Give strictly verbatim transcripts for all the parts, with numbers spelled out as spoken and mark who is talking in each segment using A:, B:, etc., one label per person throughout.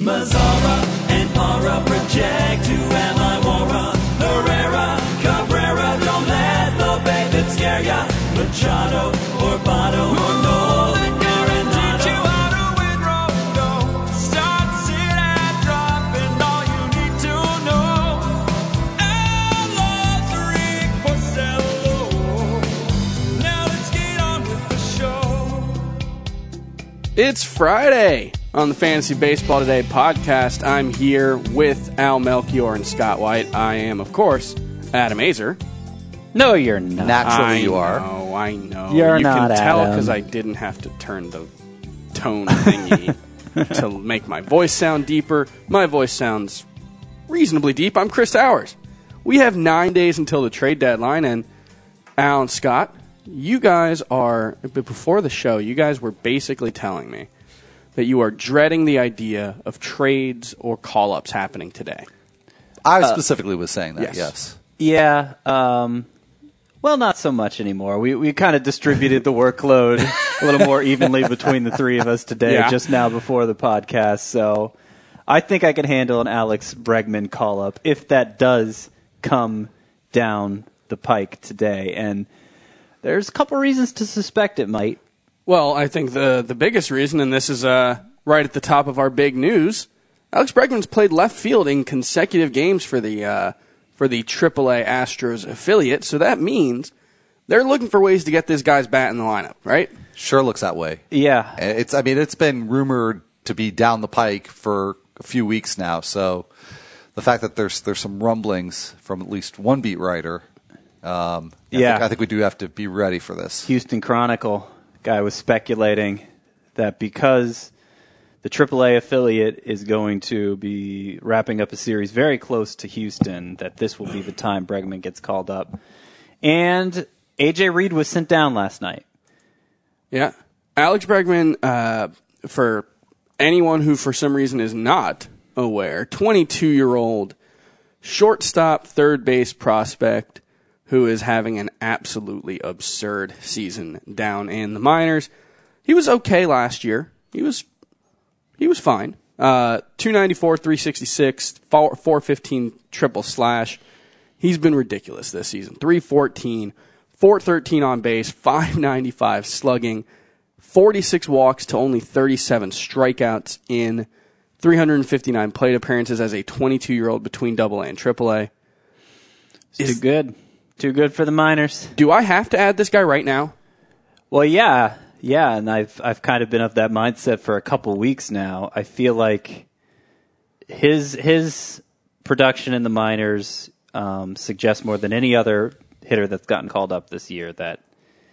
A: Mazzara and Para project. Who am I? Wara, Herrera, Cabrera. Don't let the bait that scare ya. Machado or Pato or Nolan Arenado. Teach you how to win road. Start, sit, and drop, and all you need to know. Alonso Porcello. Now let's get on with the show.
B: It's Friday on the Fantasy Baseball Today podcast. I'm here with Al Melchior and Scott White. I am, of course, Adam Azer.
C: No, you're not.
D: Naturally,
B: I
D: you are.
B: know, I know.
C: You're
B: you
C: not,
B: can tell
C: Adam.
B: because I didn't have to turn the tone thingy to make my voice sound deeper. My voice sounds reasonably deep. I'm Chris Towers. We have nine days until the trade deadline, and Al and Scott, you guys are, before the show, you guys were basically telling me that you are dreading the idea of trades or call-ups happening today.
D: I specifically was saying that,
B: yes.
D: yes.
C: Yeah. Um, well, not so much anymore. We we kind of distributed the workload a little more evenly between the three of us today,
B: Yeah.
C: just now before the podcast. So I think I can handle an Alex Bregman call-up if that does come down the pike today. And there's a couple reasons to suspect it might.
B: Well, I think the the biggest reason, and this is uh, right at the top of our big news, Alex Bregman's played left field in consecutive games for the uh, for the triple A Astros affiliate, so that means they're looking for ways to get this guy's bat in the lineup, right?
D: Sure looks that way.
C: Yeah.
D: It's. I mean, it's been rumored to be down the pike for a few weeks now, so the fact that there's there's some rumblings from at least one beat writer, um, I
C: Yeah.
D: think, I think we do have to be ready for this.
C: Houston Chronicle guy was speculating that because the triple A affiliate is going to be wrapping up a series very close to Houston, that this will be the time Bregman gets called up. And A J Reed was sent down last night.
B: Yeah. Alex Bregman, uh, for anyone who for some reason is not aware, twenty-two-year-old shortstop, third base prospect who is having an absolutely absurd season down in the minors. He was okay last year. He was he was fine. Uh, two ninety-four, three sixty-six, four fifteen triple slash. He's been ridiculous this season. three fourteen, four thirteen on base, five ninety-five slugging, forty-six walks to only thirty-seven strikeouts in three fifty-nine plate appearances as a twenty-two-year-old between double A and triple A.
C: It's too good. Too good for the minors.
B: Do I have to add this guy right now?
C: Well, yeah. Yeah, and I've I've kind of been of that mindset for a couple weeks now. I feel like his his production in the minors um, suggests more than any other hitter that's gotten called up this year that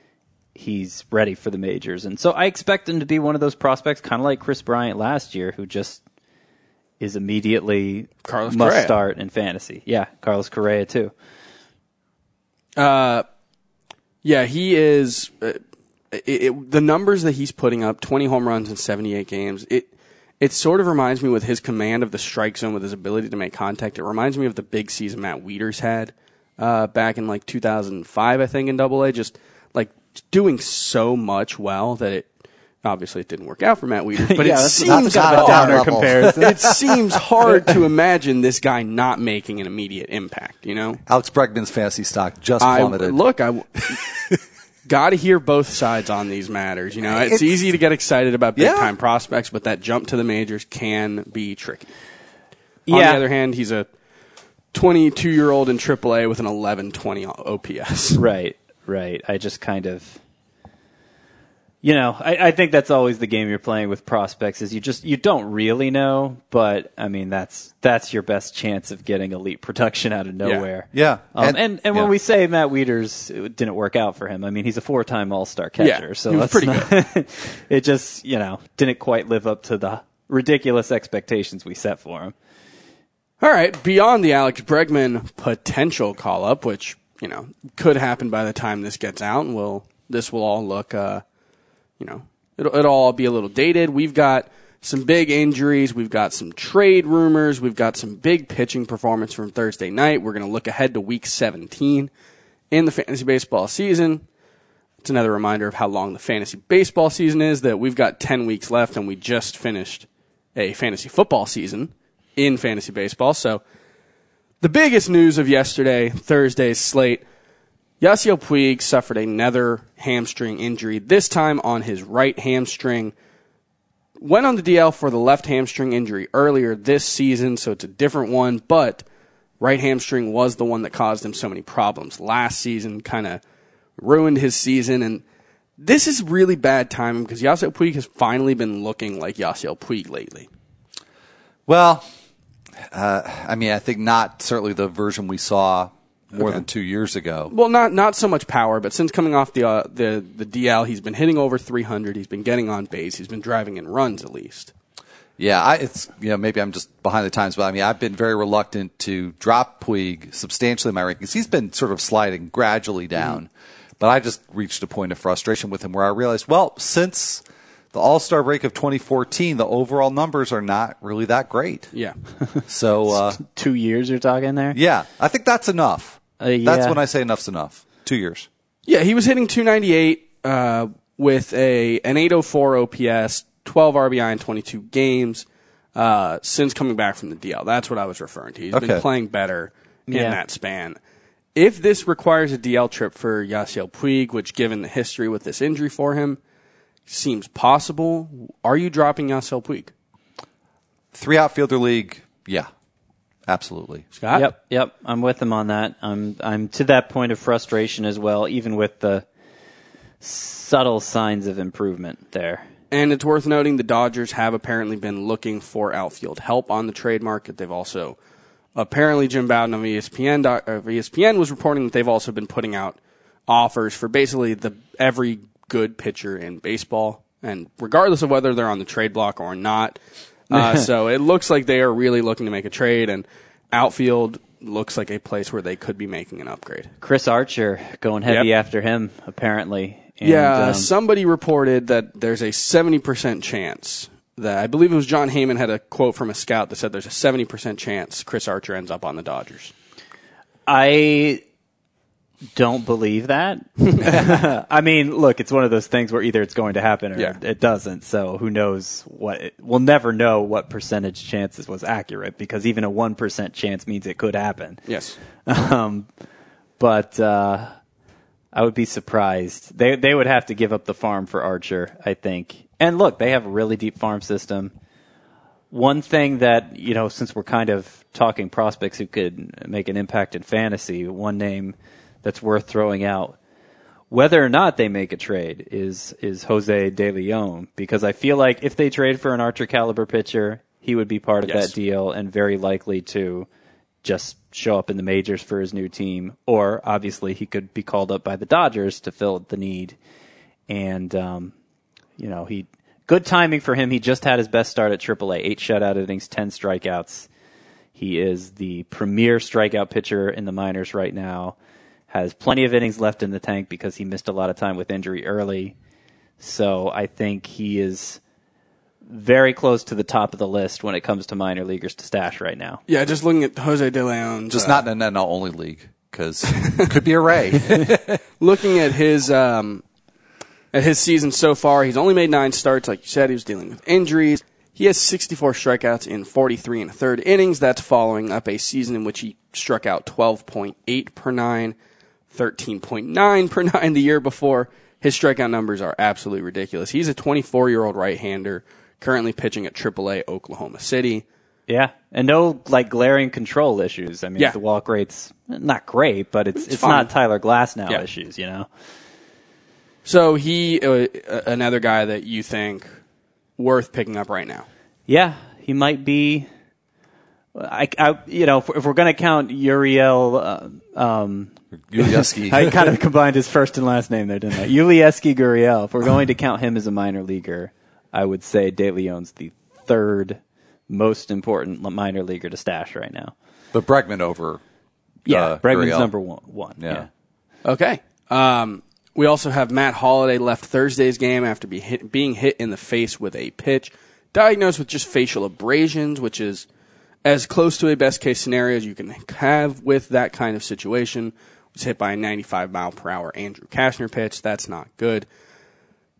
C: he's ready for the majors. And so I expect him to be one of those prospects, kind of like Chris Bryant last year, who just is immediately
B: Carlos
C: must
B: Correa.
C: start in fantasy. Yeah, Carlos Correa too.
B: Uh, yeah, he is. Uh, it, it, the numbers that he's putting up, twenty home runs in seventy-eight games, it it sort of reminds me with his command of the strike zone, with his ability to make contact. It reminds me of the big season Matt Wieters had uh, back in like two thousand five, I think, in Double A. Just like doing so much well that it obviously it didn't work out for Matt Wieters, but
C: Yeah,
B: it
C: that's
B: seems
C: not a
D: hard.
C: downer
D: level.
C: comparison.
B: it seems hard to imagine this guy not making an immediate impact. You know.
D: Alex Bregman's fantasy stock just
B: I
D: plummeted.
B: look, I got to hear both sides on these matters. You know, it's,
D: It's-
B: easy to get excited about big
D: Yeah.
B: time prospects, but that jump to the majors can be tricky. On
C: Yeah.
B: the other hand, he's a twenty-two year old in triple A with an eleven twenty O P S.
C: Right, right. I just kind of, you know, I, I think that's always the game you're playing with prospects is you just, you don't really know, but I mean, that's, that's your best chance of getting elite production out of nowhere.
D: Yeah.
C: Um, and,
D: And-
C: and, when
D: yeah.
C: we say Matt Wieters, it didn't work out for him. I mean, he's a four-time All-Star catcher,
B: Yeah,
C: so
B: he was
C: that's
B: pretty
C: not, it just, you know, didn't quite live up to the ridiculous expectations we set for him.
B: All right, beyond the Alex Bregman potential call up, which, you know, could happen by the time this gets out, and will this will all look, uh, you know, it'll, it'll all be a little dated. We've got some big injuries. We've got some trade rumors. We've got some big pitching performance from Thursday night. We're going to look ahead to week seventeen in the fantasy baseball season. It's another reminder of how long the fantasy baseball season is, that we've got ten weeks left and we just finished a fantasy football season in fantasy baseball. So the biggest news of yesterday, Thursday's slate, Yasiel Puig suffered another hamstring injury, this time on his right hamstring. Went on the D L for the left hamstring injury earlier this season, so it's a different one, but right hamstring was the one that caused him so many problems last season, kind of ruined his season, and this is really bad timing because Yasiel Puig has finally been looking like Yasiel Puig lately.
D: Well, uh, I mean, I think not certainly the version we saw more
B: Okay.
D: than two years ago.
B: Well, not not so much power, but since coming off the uh, the the D L, he's been hitting over three hundred. He's been getting on base. He's been driving in runs at least.
D: Yeah, I, it's you know maybe I'm just behind the times, but I mean I've been very reluctant to drop Puig substantially in my rankings. He's been sort of sliding gradually down, mm-hmm. but I just reached a point of frustration with him where I realized, well, since the All-Star break of twenty fourteen, the overall numbers are not really that great.
B: Yeah.
D: So uh,
C: Two years you're talking there?
D: yeah, I think that's enough.
C: Uh, yeah.
D: That's when I say enough's enough. Two years.
B: Yeah, he was hitting two ninety-eight uh, with a an eight oh four O P S, twelve R B I in twenty-two games uh, since coming back from the D L. That's what I was referring to. He's
D: Okay.
B: been playing better in
C: Yeah.
B: that span. If this requires a D L trip for Yasiel Puig, which given the history with this injury for him, seems possible, are you dropping Yasiel Puig?
D: Three outfielder league, yeah, absolutely.
B: Scott?
C: Yep, yep. I'm with him on that. I'm I'm to that point of frustration as well, even with the subtle signs of improvement there.
B: And it's worth noting the Dodgers have apparently been looking for outfield help on the trade market. They've also, apparently Jim Bowden of E S P N, uh, E S P N was reporting that they've also been putting out offers for basically the every good pitcher in baseball, and regardless of whether they're on the trade block or not. Uh, so it looks like they are really looking to make a trade, and outfield looks like a place where they could be making an upgrade.
C: Chris Archer going heavy
B: Yep.
C: after him, apparently. And,
B: yeah,
C: um,
B: somebody reported that there's a seventy percent chance that, I believe it was John Heyman had a quote from a scout that said there's a seventy percent chance Chris Archer ends up on the Dodgers.
C: I don't believe that. I mean, look, it's one of those things where either it's going to happen or
B: Yeah.
C: it doesn't. So who knows what it, we'll never know what percentage chances was accurate because even a one percent chance means it could happen.
B: Yes.
C: Um, but uh, I would be surprised. They they would have to give up the farm for Archer, I think. And look, they have a really deep farm system. One thing that, you know, since we're kind of talking prospects who could make an impact in fantasy, one name that's worth throwing out, whether or not they make a trade, is is Jose De Leon, because I feel like if they trade for an Archer caliber pitcher, he would be part of
B: Yes.
C: that deal and very likely to just show up in the majors for his new team, or obviously he could be called up by the Dodgers to fill the need. And um, you know, he good timing for him. He just had his best start at triple A, eight shutout innings, ten strikeouts. He is the premier strikeout pitcher in the minors right now. Has plenty of innings left in the tank because he missed a lot of time with injury early. So I think he is very close to the top of the list when it comes to minor leaguers to stash right now.
B: Yeah, just looking at Jose De Leon.
D: Just
B: uh,
D: not in an N L only league because could be a Ray.
B: looking at his um, at his season so far, he's only made nine starts. Like you said, he was dealing with injuries. He has sixty-four strikeouts in forty-three and a third innings. That's following up a season in which he struck out twelve point eight per nine, thirteen point nine per nine the year before. His strikeout numbers are absolutely ridiculous. He's a twenty-four-year-old right-hander currently pitching at triple A Oklahoma City.
C: Yeah, and no like glaring control issues. I mean,
B: Yeah.
C: the walk rate's not great, but it's
B: It's
C: it's,
B: fine.
C: not Tyler Glasnow
B: Yeah.
C: issues, you know.
B: So he, uh, another guy that you think worth picking up right now.
C: Yeah, he might be. I, I you know, if, if we're going to count Uriel, uh, um,
D: Ulieski.
C: I kind of combined his first and last name there, didn't I? Ulieski Gurriel. If we're going to count him as a minor leaguer, I would say De Leon's the third most important minor leaguer to stash right now.
D: But Bregman over.
C: Yeah,
D: uh,
C: Bregman's
D: Gurriel.
C: number one. one
D: Yeah.
C: yeah.
B: Okay. Um, we also have Matt Holliday left Thursday's game after be hit, being hit in the face with a pitch, diagnosed with just facial abrasions, which is as close to a best-case scenario as you can have with that kind of situation. Was hit by a ninety-five mile per hour Andrew Kashner pitch. That's not good.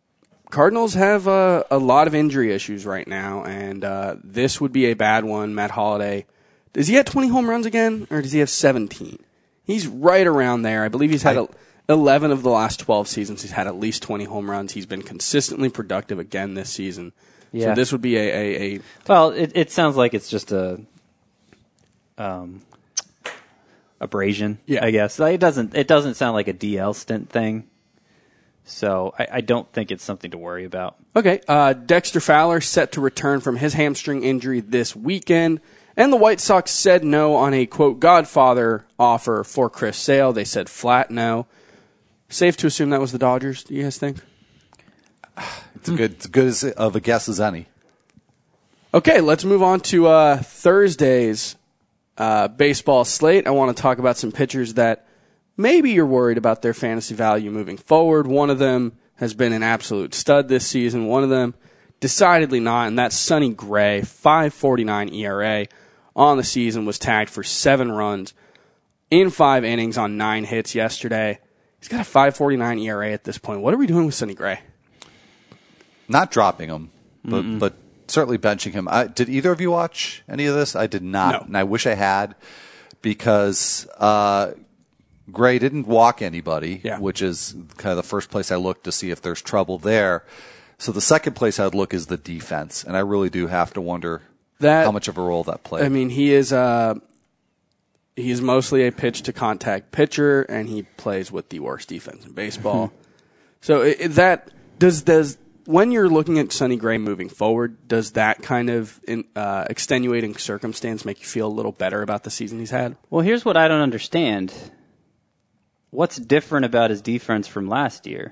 B: Cardinals have uh, a lot of injury issues right now, and uh, this would be a bad one. Matt Holliday, does he have twenty home runs again, or does he have seventeen? He's right around there. I believe he's had a, eleven of the last twelve seasons. He's had at least twenty home runs. He's been consistently productive again this season.
C: Yeah.
B: So this would be a... a, a
C: well, it, it sounds like it's just a um, abrasion,
B: Yeah.
C: I guess. Like, it doesn't It doesn't sound like a D L stint thing. So I, I don't think it's something to worry about.
B: Okay, uh, Dexter Fowler set to return from his hamstring injury this weekend, and the White Sox said no on a, quote, Godfather offer for Chris Sale. They said flat no. Safe to assume that was the Dodgers, do you guys think?
D: It's a good, it's good as, of a guess as any.
B: Okay, let's move on to uh, Thursday's uh, baseball slate. I want to talk about some pitchers that maybe you're worried about their fantasy value moving forward. One of them has been an absolute stud this season. One of them decidedly not, and that's Sonny Gray. five forty-nine E R A on the season, was tagged for seven runs in five innings on nine hits yesterday. He's got a five forty-nine E R A at this point. What are we doing with Sonny Gray?
D: Not dropping him, but, but certainly benching him. I, did either of you watch any of this? I did not,
B: No.
D: and I wish I had, because uh, Gray didn't walk anybody,
B: Yeah.
D: which is kind of the first place I look to see if there's trouble there. So the second place I'd look is the defense, and I really do have to wonder
B: That-
D: how much of a role that played.
B: I mean, he is uh, he is mostly a pitch-to-contact pitcher, and he plays with the worst defense in baseball. So it, it- that does does when you're looking at Sonny Gray moving forward, does that kind of in, uh, extenuating circumstance make you feel a little better about the season he's had?
C: Well, here's what I don't understand. What's different about his defense from last year?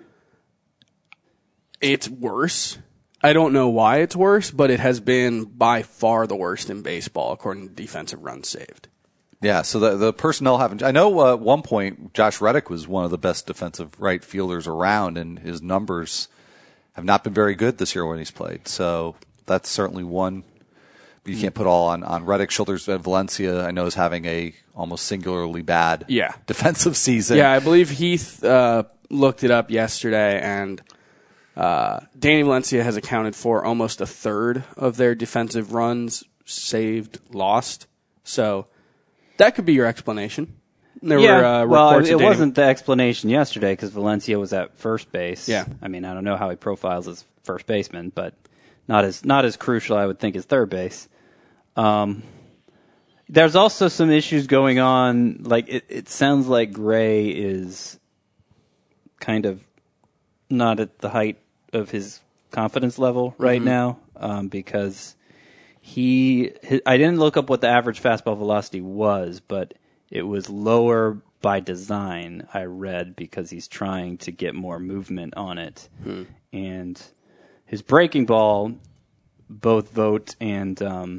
B: It's worse. I don't know why it's worse, but it has been by far the worst in baseball, according to defensive runs saved.
D: Yeah, so the the personnel haven't. I know uh, at one point Josh Reddick was one of the best defensive right fielders around, and his numbers have not been very good this year when he's played. So that's certainly one. You can't put all on on Reddick's shoulders. Uh, Valencia, I know, is having a almost singularly bad
B: Yeah.
D: defensive season.
B: Yeah, I believe Heath uh, looked it up yesterday, and uh, Danny Valencia has accounted for almost a third of their defensive runs saved, lost. So that could be your explanation. There
C: yeah,
B: were uh,
C: well,
B: reports
C: it,
B: of
C: it
B: Danny-
C: wasn't the explanation yesterday because Valencia was at first base.
B: Yeah.
C: I mean, I don't know how he profiles as first baseman, but not as not as crucial, I would think, as third base. Um, there's also some issues going on. Like it, it sounds like Gray is kind of not at the height of his confidence level right
B: Mm-hmm.
C: now um, because he. His, I didn't look up what the average fastball velocity was, but it was lower by design. I read because he's trying to get more movement on it,
B: Hmm.
C: and his breaking ball, both Vogt and um,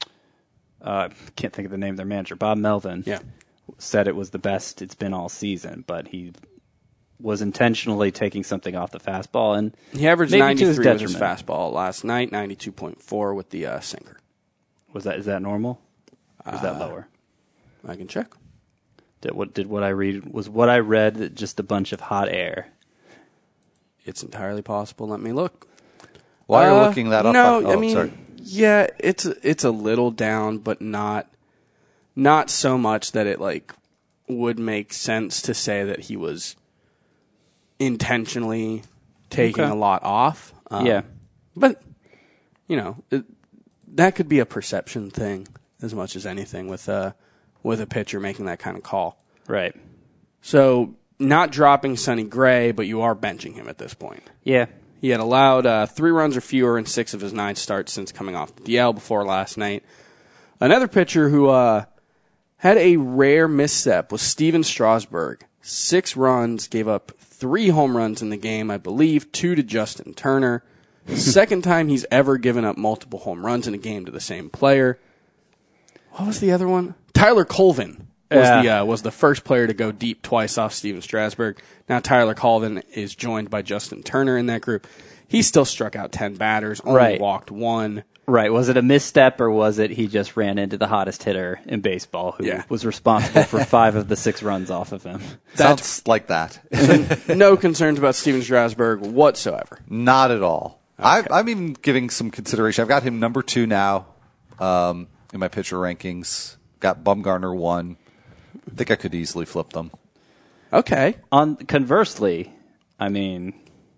C: uh, can't think of the name of their manager, Bob Melvin,
B: Yeah.
C: said it was the best it's been all season, but he was intentionally taking something off the fastball, and
B: He averaged
C: maybe to his
B: ninety-three with his
C: detriment.
B: fastball last night, ninety-two point four with the uh, sinker.
C: Was that is that normal? Or is
B: Uh,
C: that lower?
B: I can check.
C: Did what did what I read was what I read just a bunch of hot air?
B: It's entirely possible. Let me look.
D: While you're
B: Uh,
D: looking that up,
B: No,
D: oh,
B: I mean,
D: sorry.
B: yeah, it's it's a little down, but not not so much that it like would make sense to say that he was intentionally taking
C: Okay.
B: a lot off. Um,
C: Yeah.
B: but you know it, that could be a perception thing as much as anything with a with a pitcher making that kind of call.
C: Right.
B: So not dropping Sonny Gray, but you are benching him at this point.
C: Yeah.
B: He had allowed uh, three runs or fewer in six of his nine starts since coming off the D L before last night. Another pitcher who uh, had a rare misstep was Steven Strasburg. Six runs, gave up three home runs in the game, I believe, two to Justin Turner. Second time he's ever given up multiple home runs in a game to the same player. What was the other one? Tyler Colvin was
C: Yeah.
B: the uh, was the first player to go deep twice off Steven Strasburg. Now Tyler Colvin is joined by Justin Turner in that group. he still struck out ten batters, only
C: Right.
B: walked one.
C: Right. Was it a misstep or was it he just ran into the hottest hitter in baseball who
B: Yeah.
C: was responsible for five of the six runs off of him?
D: Sounds like that.
B: No concerns about Steven Strasburg whatsoever.
D: Not at all. I, I'm even giving some consideration. I've got him number two now um, in my pitcher rankings. Got Bumgarner one. I think I could easily flip them.
B: Okay.
C: On conversely, I mean,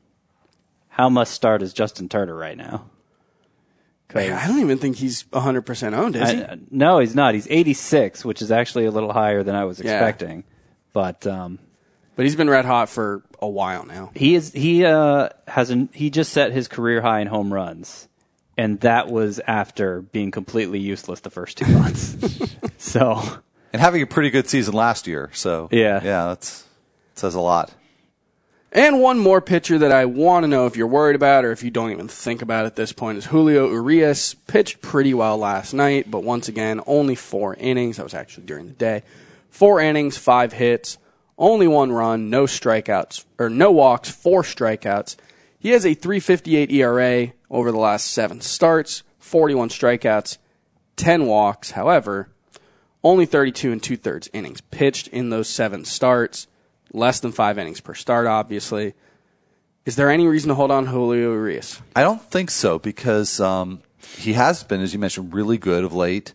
C: how must start is Justin Turner right now? 'Cause-
B: I don't even think he's one hundred percent owned, is he?
C: I- no, he's not. He's eighty-six, which is actually a little higher than I was
B: Yeah.
C: expecting. But um,
B: But he's been red hot for a while now.
C: he is he uh, has an, he just set his career high in home runs, and that was after being completely useless the first two months. So
D: And having a pretty good season last year. So,
C: Yeah.
D: yeah, that's says a lot.
B: And one more pitcher that I want to know if you're worried about or if you don't even think about at this point is Julio Urias. Pitched pretty well last night, but once again, only four innings. That was actually during the day. Four innings, five hits, only one run, no strikeouts, or no walks, four strikeouts. He has a three fifty-eight E R A over the last seven starts, forty-one strikeouts, ten walks. However, only thirty-two and two-thirds innings pitched in those seven starts. Less than five innings per start, obviously. Is there any reason to hold on to Julio Urias?
D: I don't think so because um, he has been, as you mentioned, really good of late.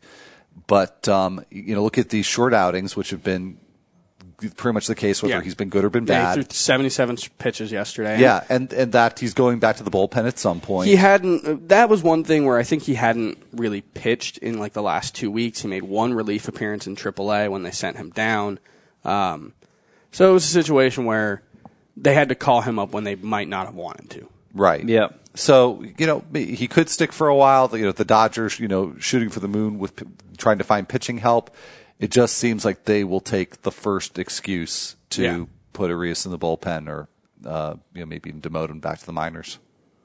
D: But um, you know, look at these short outings, which have been pretty much the case, whether
B: Yeah.
D: he's been good or been
B: Yeah, he
D: bad.
B: threw seventy-seven pitches yesterday.
D: Yeah, and and that he's going back to the bullpen at some point.
B: He hadn't. That was one thing where I think he hadn't really pitched in like the last two weeks. He made one relief appearance in triple A when they sent him down. Um, so it was a situation where they had to call him up when they might not have wanted to.
D: Right.
C: yeah,
D: So, you know, he could stick for a while. You know, the Dodgers, you know, shooting for the moon with p- trying to find pitching help. It just seems like they will take the first excuse to
B: Yeah.
D: put Arias in the bullpen or, uh, you know, maybe even demote him back to the minors.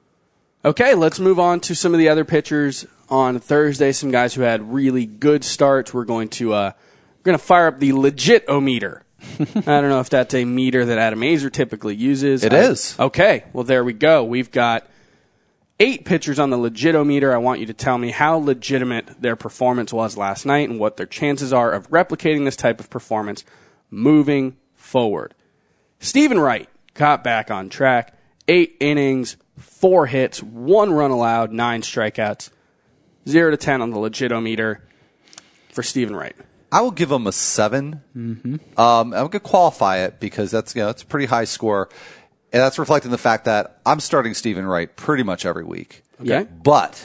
B: Okay, let's move on to some of the other pitchers on Thursday. Some guys who had really good starts. We're going to uh, we're going to fire up the legit-o-meter. I don't know if that's a meter that Adam Azer typically uses.
D: It
B: I-
D: is.
B: Okay, well, there we go. We've got eight pitchers on the legit-o-meter. I want you to tell me how legitimate their performance was last night and what their chances are of replicating this type of performance moving forward. Stephen Wright got back on track. Eight innings, four hits, one run allowed, nine strikeouts. Zero to ten on the legit-o-meter for Stephen Wright.
D: I will give him a seven. Mm-hmm. Um, I'm going to qualify it because that's you know that's a pretty high score, and that's reflecting the fact that I'm starting Stephen Wright pretty much every week.
B: Okay.
D: But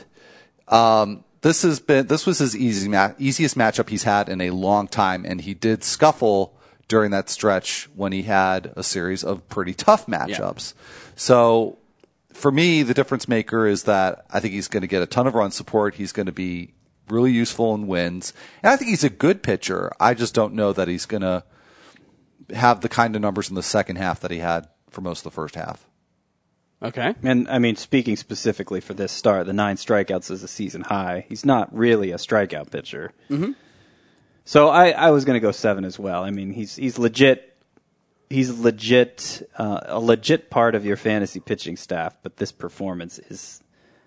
D: um, this has been this was his easy ma- easiest matchup he's had in a long time, and he did scuffle during that stretch when he had a series of pretty tough matchups. So for me, the difference maker is that I think he's going to get a ton of run support. He's going to be really useful in wins. And I think he's a good pitcher. I just don't know that he's going to have the kind of numbers in the second half that he had for most of the first half.
B: Okay.
C: and I mean, speaking specifically for this start, the nine strikeouts is a season high. He's not really a strikeout pitcher. Mm-hmm. So I, I was going to go seven as well. I mean, he's he's legit. He's legit, uh, a legit part of your fantasy pitching staff, but this performance is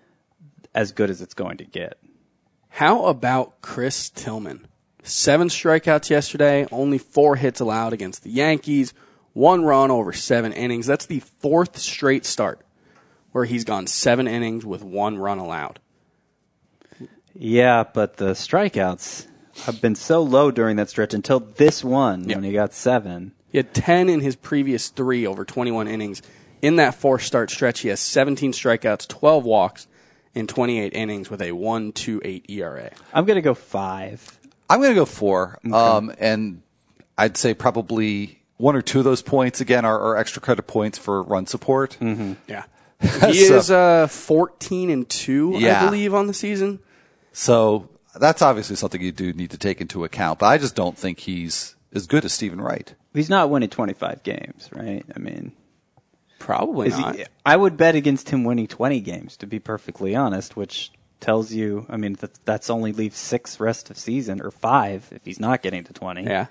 C: as good as it's going to get.
B: How about Chris Tillman? Seven strikeouts yesterday, only four hits allowed against the Yankees, one run over seven innings. That's the fourth straight start where he's gone seven innings with one run allowed.
C: Yeah, but the strikeouts have been so low during that stretch until this one
B: Yep.
C: when he got seven.
B: He had ten in his previous three over twenty-one innings. In that four-start stretch, he has seventeen strikeouts, twelve walks, in twenty-eight innings with a one point two eight E R A.
C: I'm going to go five.
D: I'm going to go four. Um, and I'd say probably one or two of those points, again, are, are extra credit points for run support.
B: Yeah. He
D: So-
B: is uh, fourteen and two,
D: Yeah.
B: I believe, on the season.
D: So that's obviously something you do need to take into account. But I just don't think he's as good as Stephen Wright.
C: He's not winning twenty-five games, right? I mean,
B: Probably
C: is
B: not.
C: he, I would bet against him winning twenty games, to be perfectly honest, which tells you, I mean, that that's only leaves six rest of season, or five if he's not getting to twenty.
B: Yeah.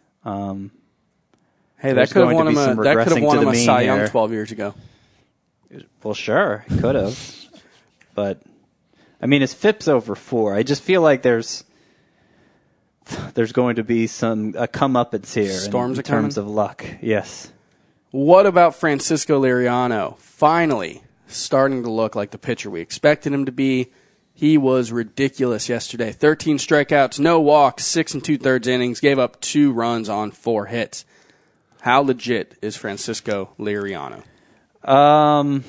C: Um,
B: Hey, that
C: There's
B: could have
C: going
B: won
C: to
B: him
C: be
B: a
C: some
B: that could have
C: regressing
B: won
C: to
B: him
C: the
B: a
C: mean
B: Cy Young
C: here.
B: twelve years ago.
C: Well, sure, he could have. But, I mean, his F I P's over four. I just feel like there's there's going to be some a comeuppance here
B: Storms
C: in, in
B: are coming?
C: terms of luck. Yes.
B: What about Francisco Liriano? Finally starting to look like the pitcher we expected him to be. He was ridiculous yesterday. thirteen strikeouts, no walks, six and two-thirds innings, gave up two runs on four hits. How legit is Francisco Liriano?
C: Um,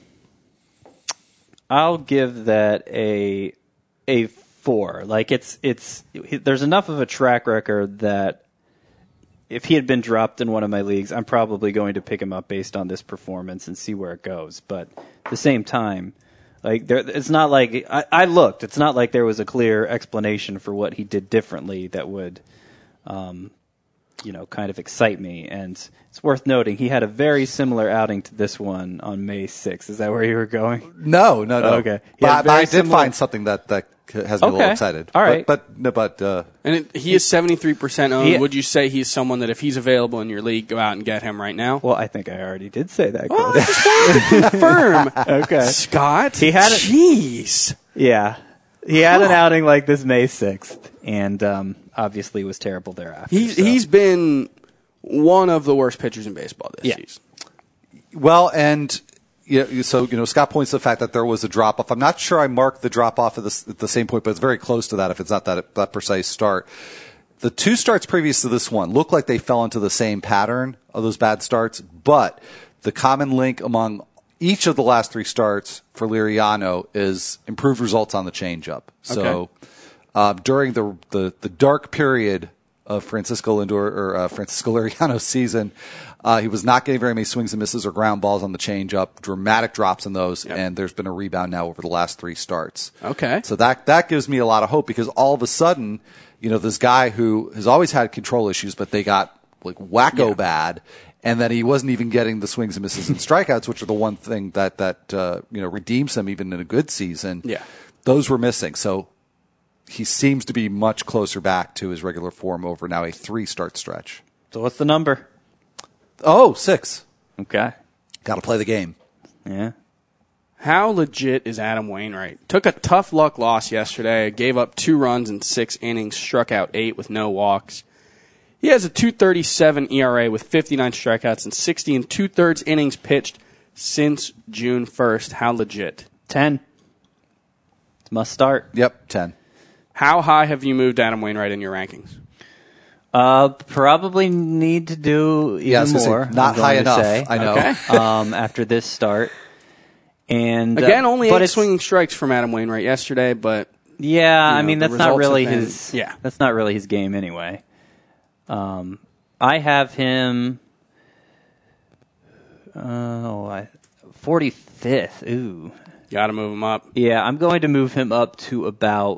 C: I'll give that a a four. Like it's it's there's enough of a track record that if he had been dropped in one of my leagues, I'm probably going to pick him up based on this performance and see where it goes. But at the same time, like there, it's not like I, I looked. It's not like there was a clear explanation for what he did differently that would, um, you know, kind of excite me. And it's worth noting he had a very similar outing to this one on May sixth. Is that where you were going?
D: No, no, no.
C: Oh, okay. He
D: But,
C: had
D: I- but I
C: very
D: did
C: similar-
D: find something that, that has me a little
C: Okay.
D: excited.
C: All right.
D: But, but, no, but uh,
B: And it, he is seventy-three percent owned.
C: He-
B: Would you say he's someone that if he's available in your league, go out and get him right now?
C: Well, I think I already did say that.
B: Well,
C: Chris.
B: I just wanted to confirm.
C: Okay.
B: Scott,
C: He had it-
B: Jeez.
C: Yeah. He had an outing like this May sixth, and um, obviously was terrible thereafter.
B: He's,
C: so.
B: he's been one of the worst pitchers in baseball this
C: Yeah.
B: season.
D: well, and you know, so you know, Scott points to the fact that there was a drop off. I'm not sure I marked the drop off at, this, at the same point, but it's very close to that if it's not that that precise start. The two starts previous to this one look like they fell into the same pattern of those bad starts, but the common link among each of the last three starts for Liriano is improved results on the changeup. So
B: Okay.
D: uh, during the, the the dark period of Francisco Lindor or uh, Francisco Liriano's season, uh, he was not getting very many swings and misses or ground balls on the changeup. Dramatic drops in those,
B: Yep.
D: and there's been a rebound now over the last three starts.
B: Okay.
D: So that that gives me a lot of hope because all of a sudden, you know, this guy who has always had control issues, but they got like wacko
B: Yeah.
D: bad, and that he wasn't even getting the swings and misses and strikeouts, which are the one thing that that uh, you know redeems him even in a good season.
B: Yeah.
D: Those were missing. So he seems to be much closer back to his regular form over now a three start stretch.
C: So what's the number?
D: Oh, six.
C: Okay.
D: Got to play the game.
C: Yeah.
B: How legit is Adam Wainwright? Took a tough luck loss yesterday, gave up two runs in six innings, struck out eight with no walks. He has a two thirty-seven E R A with fifty-nine strikeouts and sixty and two-thirds innings pitched since June first. How legit?
C: ten. It's must start.
D: Yep, ten.
B: How high have you moved Adam Wainwright in your rankings?
C: Uh, probably need to do even
D: Yeah, I was gonna say,
C: more.
D: not
C: I'm
D: high
C: going to
D: enough.
C: say,
D: I know.
B: Okay.
C: um, after this start. And uh,
B: Again, only
C: but
B: eight
C: it's-
B: swinging strikes from Adam Wainwright yesterday, but
C: Yeah, I
B: know,
C: mean
B: the
C: that's not
B: results
C: really
B: have been-
C: his.
B: yeah.
C: that's not really his game anyway. Um, I have him. Oh, I, forty-fifth. Ooh,
B: got to move him up.
C: yeah. I'm going to move him up to about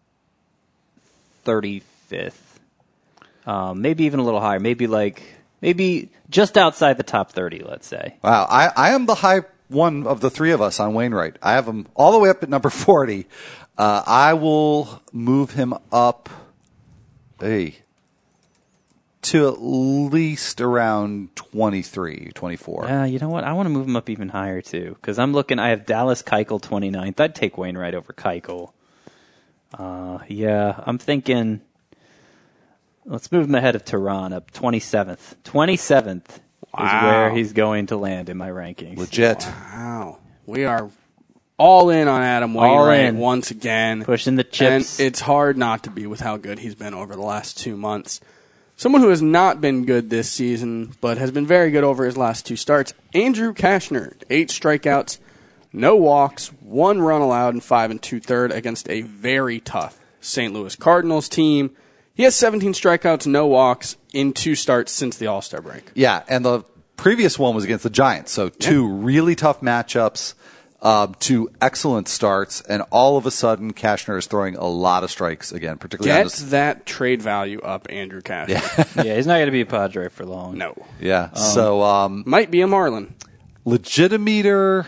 C: thirty-fifth. Um, maybe even a little higher. Maybe like maybe just outside the top thirty. Let's say.
D: Wow, I, I am the high one of the three of us on Wainwright. I have him all the way up at number forty. Uh, I will move him up, hey, to at least around twenty-three, twenty-four.
C: Uh, you know what? I want to move him up even higher too, because I'm looking. I have Dallas Keuchel twenty-ninth. I'd take Wainwright over Keuchel. Uh, yeah, I'm thinking. Let's move him ahead of Tehran up twenty-seventh. twenty-seventh
B: Wow.
C: is where he's going to land in my rankings.
D: Legit.
B: Wow. We are all in on Adam
C: All
B: Wainwright
C: in.
B: once again.
C: Pushing the chips.
B: And it's hard not to be with how good he's been over the last two months. Someone who has not been good this season, but has been very good over his last two starts, Andrew Kashner. Eight strikeouts, no walks, one run allowed, and five and two-third against a very tough Saint Louis Cardinals team. He has seventeen strikeouts, no walks in two starts since the All-Star break.
D: Yeah, and the previous one was against the Giants. So two really tough matchups, uh, two excellent starts, and all of a sudden, Kashner is throwing a lot of strikes again, particularly on
B: Get
D: this.
B: that trade value up, Andrew Kashner.
D: Yeah,
C: yeah, he's not going to be a Padre for long.
B: No.
D: yeah. so um,
B: Might be a Marlin.
D: Legitimeter.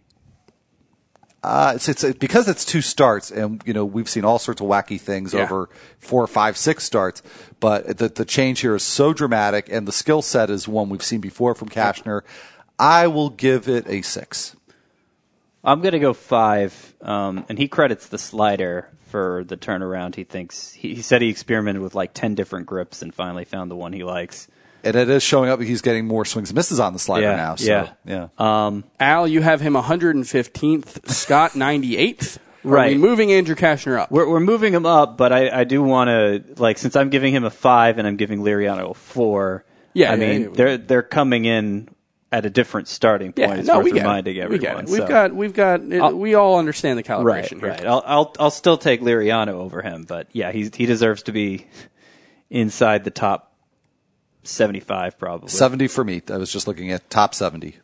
D: Uh, it's, it's it, because it's two starts, and you know we've seen all sorts of wacky things
B: Yeah.
D: over four, five, six starts. But the the change here is so dramatic, and the skill set is one we've seen before from Kashner. I will give it a six.
C: I'm going to go five, um, and he credits the slider for the turnaround. He thinks he, he said he experimented with like ten different grips and finally found the one he likes.
D: And it is showing up. He's getting more swings and misses on the slider
C: Yeah,
D: now. So,
C: yeah.
D: yeah.
C: Um,
B: Al, you have him one hundred fifteenth, Scott ninety-eighth. Are
C: Right.
B: we moving Andrew Kashner up?
C: We're, we're moving him up, but I, I do want to, like, since I'm giving him a five and I'm giving Liriano a four,
B: Yeah,
C: I
B: yeah,
C: mean,
B: yeah.
C: they're they're coming in at a different starting point.
B: Yeah,
C: it's
B: no,
C: worth
B: we get
C: reminding
B: it.
C: everyone.
B: We get it. We've
C: so.
B: got, we've got, it,
C: I'll-
B: we all understand the calibration
C: right,
B: here.
C: right. I'll, I'll I'll still take Liriano over him, but yeah, he he deserves to be inside the top seventy-five, probably.
D: seventy for me. I was just looking at top seventy.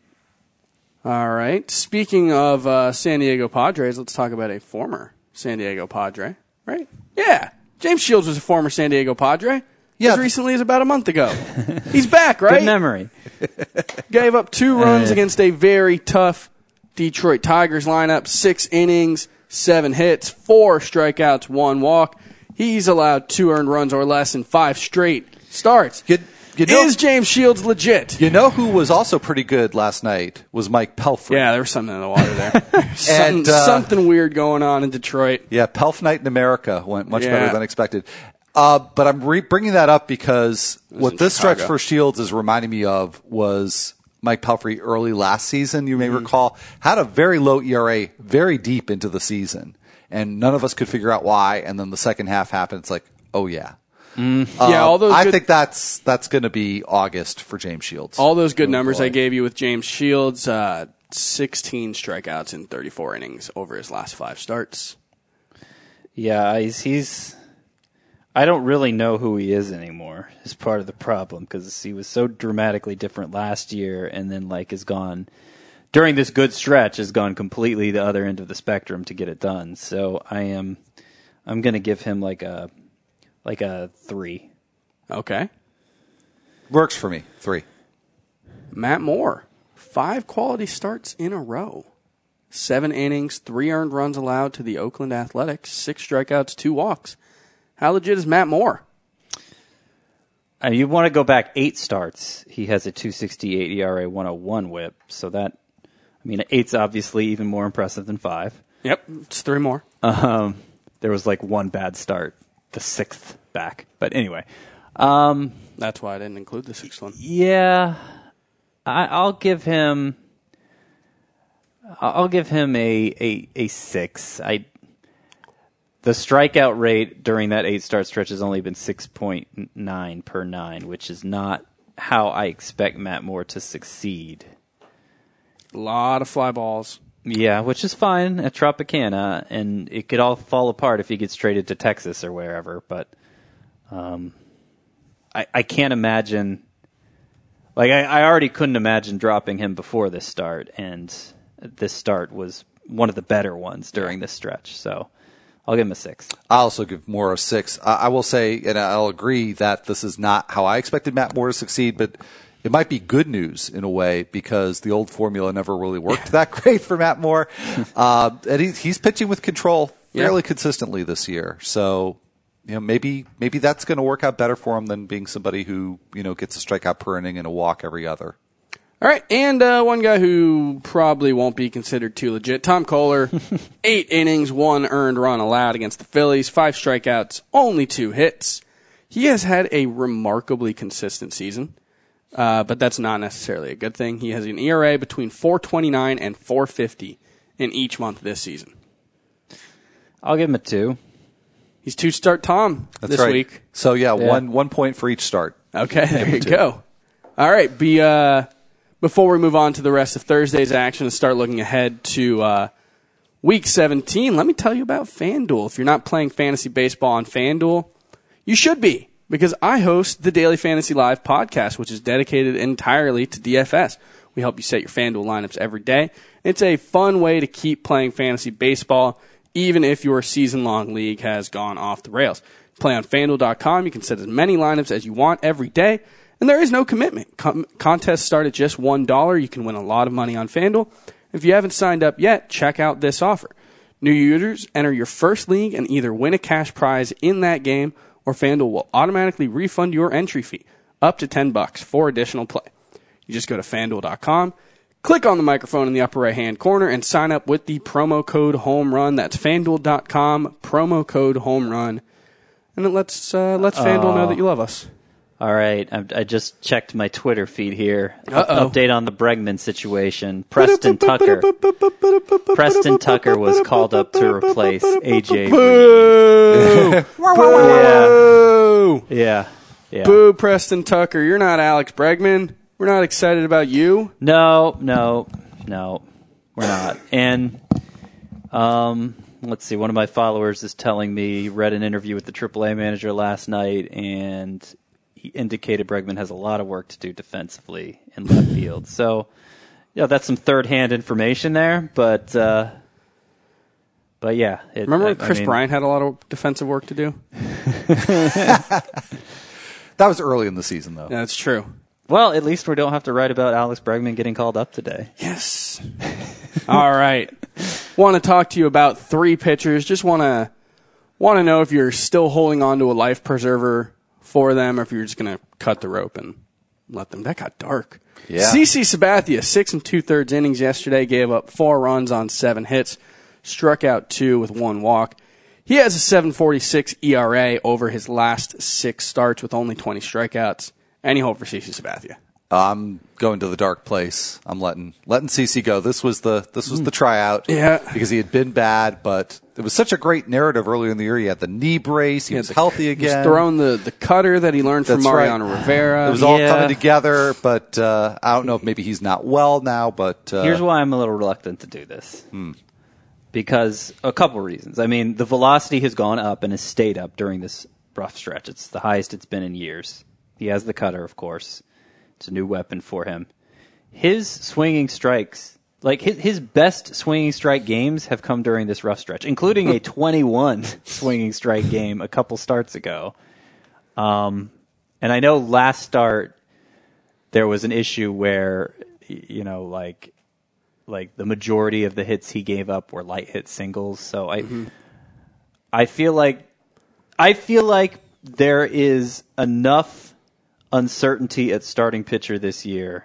B: All right. Speaking of uh, San Diego Padres, let's talk about a former San Diego Padre, right? Yeah. James Shields was a former San Diego Padre.
D: Yeah.
B: As recently as about a month ago. He's back, right?
C: Good memory.
B: Gave up two runs
C: Uh,
B: against a very tough Detroit Tigers lineup. Six innings, seven hits, four strikeouts, one walk. He's allowed two earned runs or less in five straight starts.
D: You, you know,
B: Is James Shields legit?
D: you know who was also pretty good last night was Mike Pelfrey.
B: Yeah, there was something in the water there. something,
D: And, uh,
B: something weird going on in Detroit.
D: Yeah, Pelf Night in America went much
B: Yeah.
D: better than expected. Uh, but I'm re- bringing that up because what
B: in
D: this
B: Chicago.
D: stretch for Shields is reminding me of was Mike Pelfrey early last season, you may
B: Mm-hmm.
D: recall, had a very low E R A very deep into the season. And none of us could figure out why. And then the second half happened. It's like, oh, yeah.
B: Yeah, all those
D: I
B: good,
D: think that's that's going to be August for James Shields.
B: all those good
D: Oh,
B: numbers
D: boy.
B: I gave you with James Shields, uh, sixteen strikeouts in thirty-four innings over his last five starts.
C: Yeah, he's, he's. I don't really know who he is anymore. Is part of the problem because he was so dramatically different last year, and then like has gone during this good stretch has gone completely the other end of the spectrum to get it done. So I am, I'm going to give him like a, like a three.
B: Okay.
D: Works for me. Three.
B: Matt Moore, five quality starts in a row. Seven innings, three earned runs allowed to the Oakland Athletics, six strikeouts, two walks. How legit is Matt Moore?
C: Uh, you want to go back eight starts. He has a two sixty-eight E R A, one oh one whip. So that, I mean, eight's obviously even more impressive than five.
B: Yep, it's three more.
C: Um, there was like one bad start, the sixth back. But anyway, um,
B: That's why I didn't include the sixth one.
C: yeah, I, I'll give him. I'll give him a a, a six. I. The strikeout rate during that eight start stretch has only been six point nine per nine, which is not how I expect Matt Moore to succeed.
B: A lot of fly balls.
C: Yeah, which is fine at Tropicana, and it could all fall apart if he gets traded to Texas or wherever. But um, I, I can't imagine. Like I, I already couldn't imagine dropping him before this start, and this start was one of the better ones during this stretch. So I'll give him a six.
D: I also give Moore a six. I, I will say, and I'll agree that this is not how I expected Matt Moore to succeed, but it might be good news in a way because the old formula never really worked that great for Matt Moore. Uh, and he, he's pitching with control fairly
B: Yeah.
D: consistently this year. So, you know, maybe maybe that's going to work out better for him than being somebody who, you know, gets a strikeout per inning and a walk every other.
B: All right, and uh, one guy who probably won't be considered too legit, Tom Kohler. Eight innings, one earned run allowed against the Phillies, five strikeouts, only two hits. He has had a remarkably consistent season, uh, but that's not necessarily a good thing. He has an E R A between four twenty-nine and four fifty in each month this season.
C: I'll give him a two.
B: He's two-start Tom
D: That's
B: this
D: right.
B: week.
D: So, yeah,
C: Yeah.
D: one one point for each start.
B: Okay, there you
D: two.
B: go. All right, be uh, before we move on to the rest of Thursday's action and start looking ahead to uh, Week seventeen, let me tell you about FanDuel. If you're not playing fantasy baseball on FanDuel, you should be, because I host the Daily Fantasy Live podcast, which is dedicated entirely to D F S. We help you set your FanDuel lineups every day. It's a fun way to keep playing fantasy baseball, even if your season-long league has gone off the rails. Play on FanDuel dot com. You can set as many lineups as you want every day, and there is no commitment. Com- contests start at just one dollar. You can win a lot of money on FanDuel. If you haven't signed up yet, check out this offer. New users enter your first league and either win a cash prize in that game, or FanDuel will automatically refund your entry fee, up to ten bucks for additional play. You just go to FanDuel dot com, Click on the microphone in the upper right-hand corner and sign up with the promo code HOMERUN. That's FanDuel dot com, promo code HOMERUN. And then let's, uh, let's FanDuel know that you love us.
C: All right, I, I just checked my Twitter feed here.
B: Uh-oh.
C: Update on the Bregman situation. Preston Tucker. Preston Tucker was called up to replace A J.
B: Boo!
C: Yeah,
B: Boo!
C: yeah, yeah.
B: Boo, Preston Tucker. You're not Alex Bregman. We're not excited about you.
C: No, no, no, we're not. And um, let's see. One of my followers is telling me read an interview with the triple A manager last night, and he indicated Bregman has a lot of work to do defensively in left field. So, yeah, that's some third-hand information there, but uh, but yeah. It,
B: Remember
C: I,
B: when Chris
C: I mean,
B: Bryant had a lot of defensive work to do?
D: That was early in the season, though.
B: Yeah, that's true.
C: Well, at least we don't have to write about Alex Bregman getting called up today.
B: Yes. All right. Want to talk to you about three pitchers. Just want to want to know if you're still holding on to a life preserver for them, or if you're just going to cut the rope and let them. That got dark.
D: Yeah.
B: CeCe Sabathia, six and two thirds innings yesterday, gave up four runs on seven hits, struck out two with one walk. He has a seven forty-six E R A over his last six starts with only twenty strikeouts. Any hope for CeCe Sabathia?
D: I'm going to the dark place. I'm letting letting CeCe go. This was the this was the tryout.
B: Yeah.
D: Because he had been bad, but it was such a great narrative earlier in the year. He had the knee brace. He,
B: He
D: was
B: had the-
D: healthy again.
B: He's throwing the, the cutter that he learned from
D: That's right.
B: Mariano Rivera.
D: It was all
C: Yeah.
D: coming together, but uh, I don't know if maybe he's not well now. But uh,
C: Here's why I'm a little reluctant to do this. Because a couple reasons. I mean, the velocity has gone up and has stayed up during this rough stretch. It's the highest it's been in years. He has the cutter, of course. It's a new weapon for him. His swinging strikes, like his, his best swinging strike games have come during this rough stretch, including a twenty-one swinging strike game a couple starts ago. Um, and I know last start there was an issue where, you know, like like the majority of the hits he gave up were light hit singles. So I mm-hmm. I feel like I feel like there is enough uncertainty at starting pitcher this year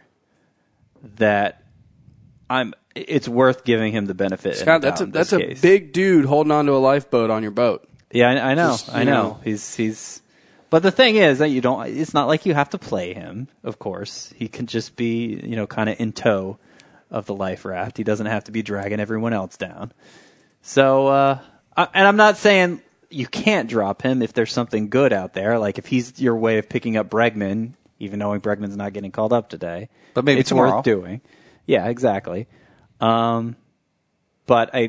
C: that I'm it's worth giving him the benefit.
B: Scott, that's a that's a case. big dude holding onto a lifeboat on your boat.
C: Yeah, I, I know,
B: Just,
C: I know.
B: know.
C: He's he's. But the thing is that you don't. It's not like you have to play him. Of course, he can just be, you know, kind of in tow of the life raft. He doesn't have to be dragging everyone else down. So, uh, I, and I'm not saying you can't drop him if there's something good out there. Like if he's your way of picking up Bregman, even knowing Bregman's not getting called up today.
D: But maybe
C: it's
D: tomorrow.
C: worth doing. Yeah, exactly. Um, but I,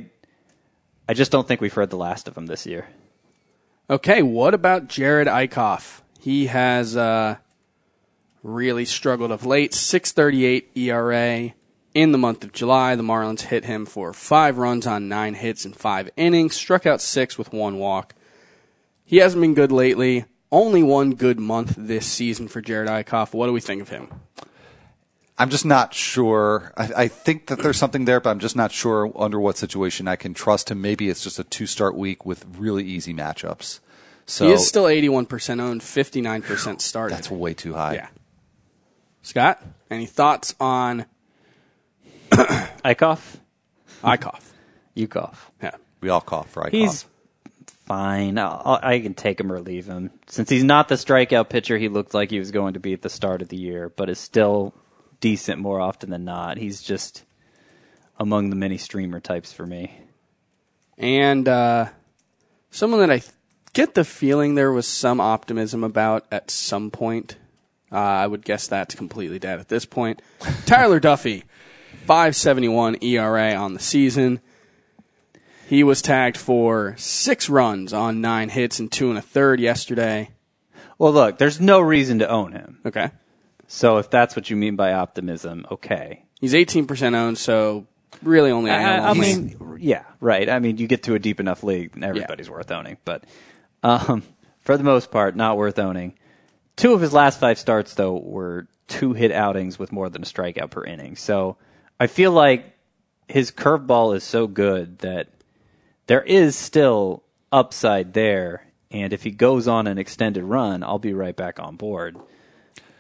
C: I just don't think we've heard the last of him this year.
B: Okay, what about Jared Eichhoff? He has uh, really struggled of late. six thirty-eight E R A in the month of July. The Marlins hit him for five runs on nine hits in five innings, struck out six with one walk. He hasn't been good lately. Only one good month this season for Jared Eichhoff. What do we think of him?
D: I'm just not sure. I, I think that there's something there, but I'm just not sure under what situation I can trust him. Maybe it's just a two-start week with really easy matchups. So
B: he is still eighty-one percent owned, fifty-nine percent started.
D: That's way too high.
B: Yeah. Scott, any thoughts on
C: Eichhoff?
B: Eichhoff?
C: You cough.
B: Yeah.
D: We all cough, right?
C: He's fine. I'll, I can take him or leave him. Since he's not the strikeout pitcher he looked like he was going to be at the start of the year, but is still decent more often than not. He's just among the many streamer types for me.
B: And uh, someone that I th- get the feeling there was some optimism about at some point. Uh, I would guess that's completely dead at this point. Tyler Duffy, five seventy-one E R A on the season. He was tagged for six runs on nine hits and two and a third yesterday.
C: Well, look, there's no reason to own him.
B: Okay.
C: So if that's what you mean by optimism, okay.
B: He's eighteen percent owned, so really only I,
C: I, I mean, yeah, right. I mean, you get to a deep enough league, and everybody's yeah. worth owning. But um, for the most part, not worth owning. Two of his last five starts, though, were two-hit outings with more than a strikeout per inning. So I feel like his curveball is so good that there is still upside there. And if he goes on an extended run, I'll be right back on board.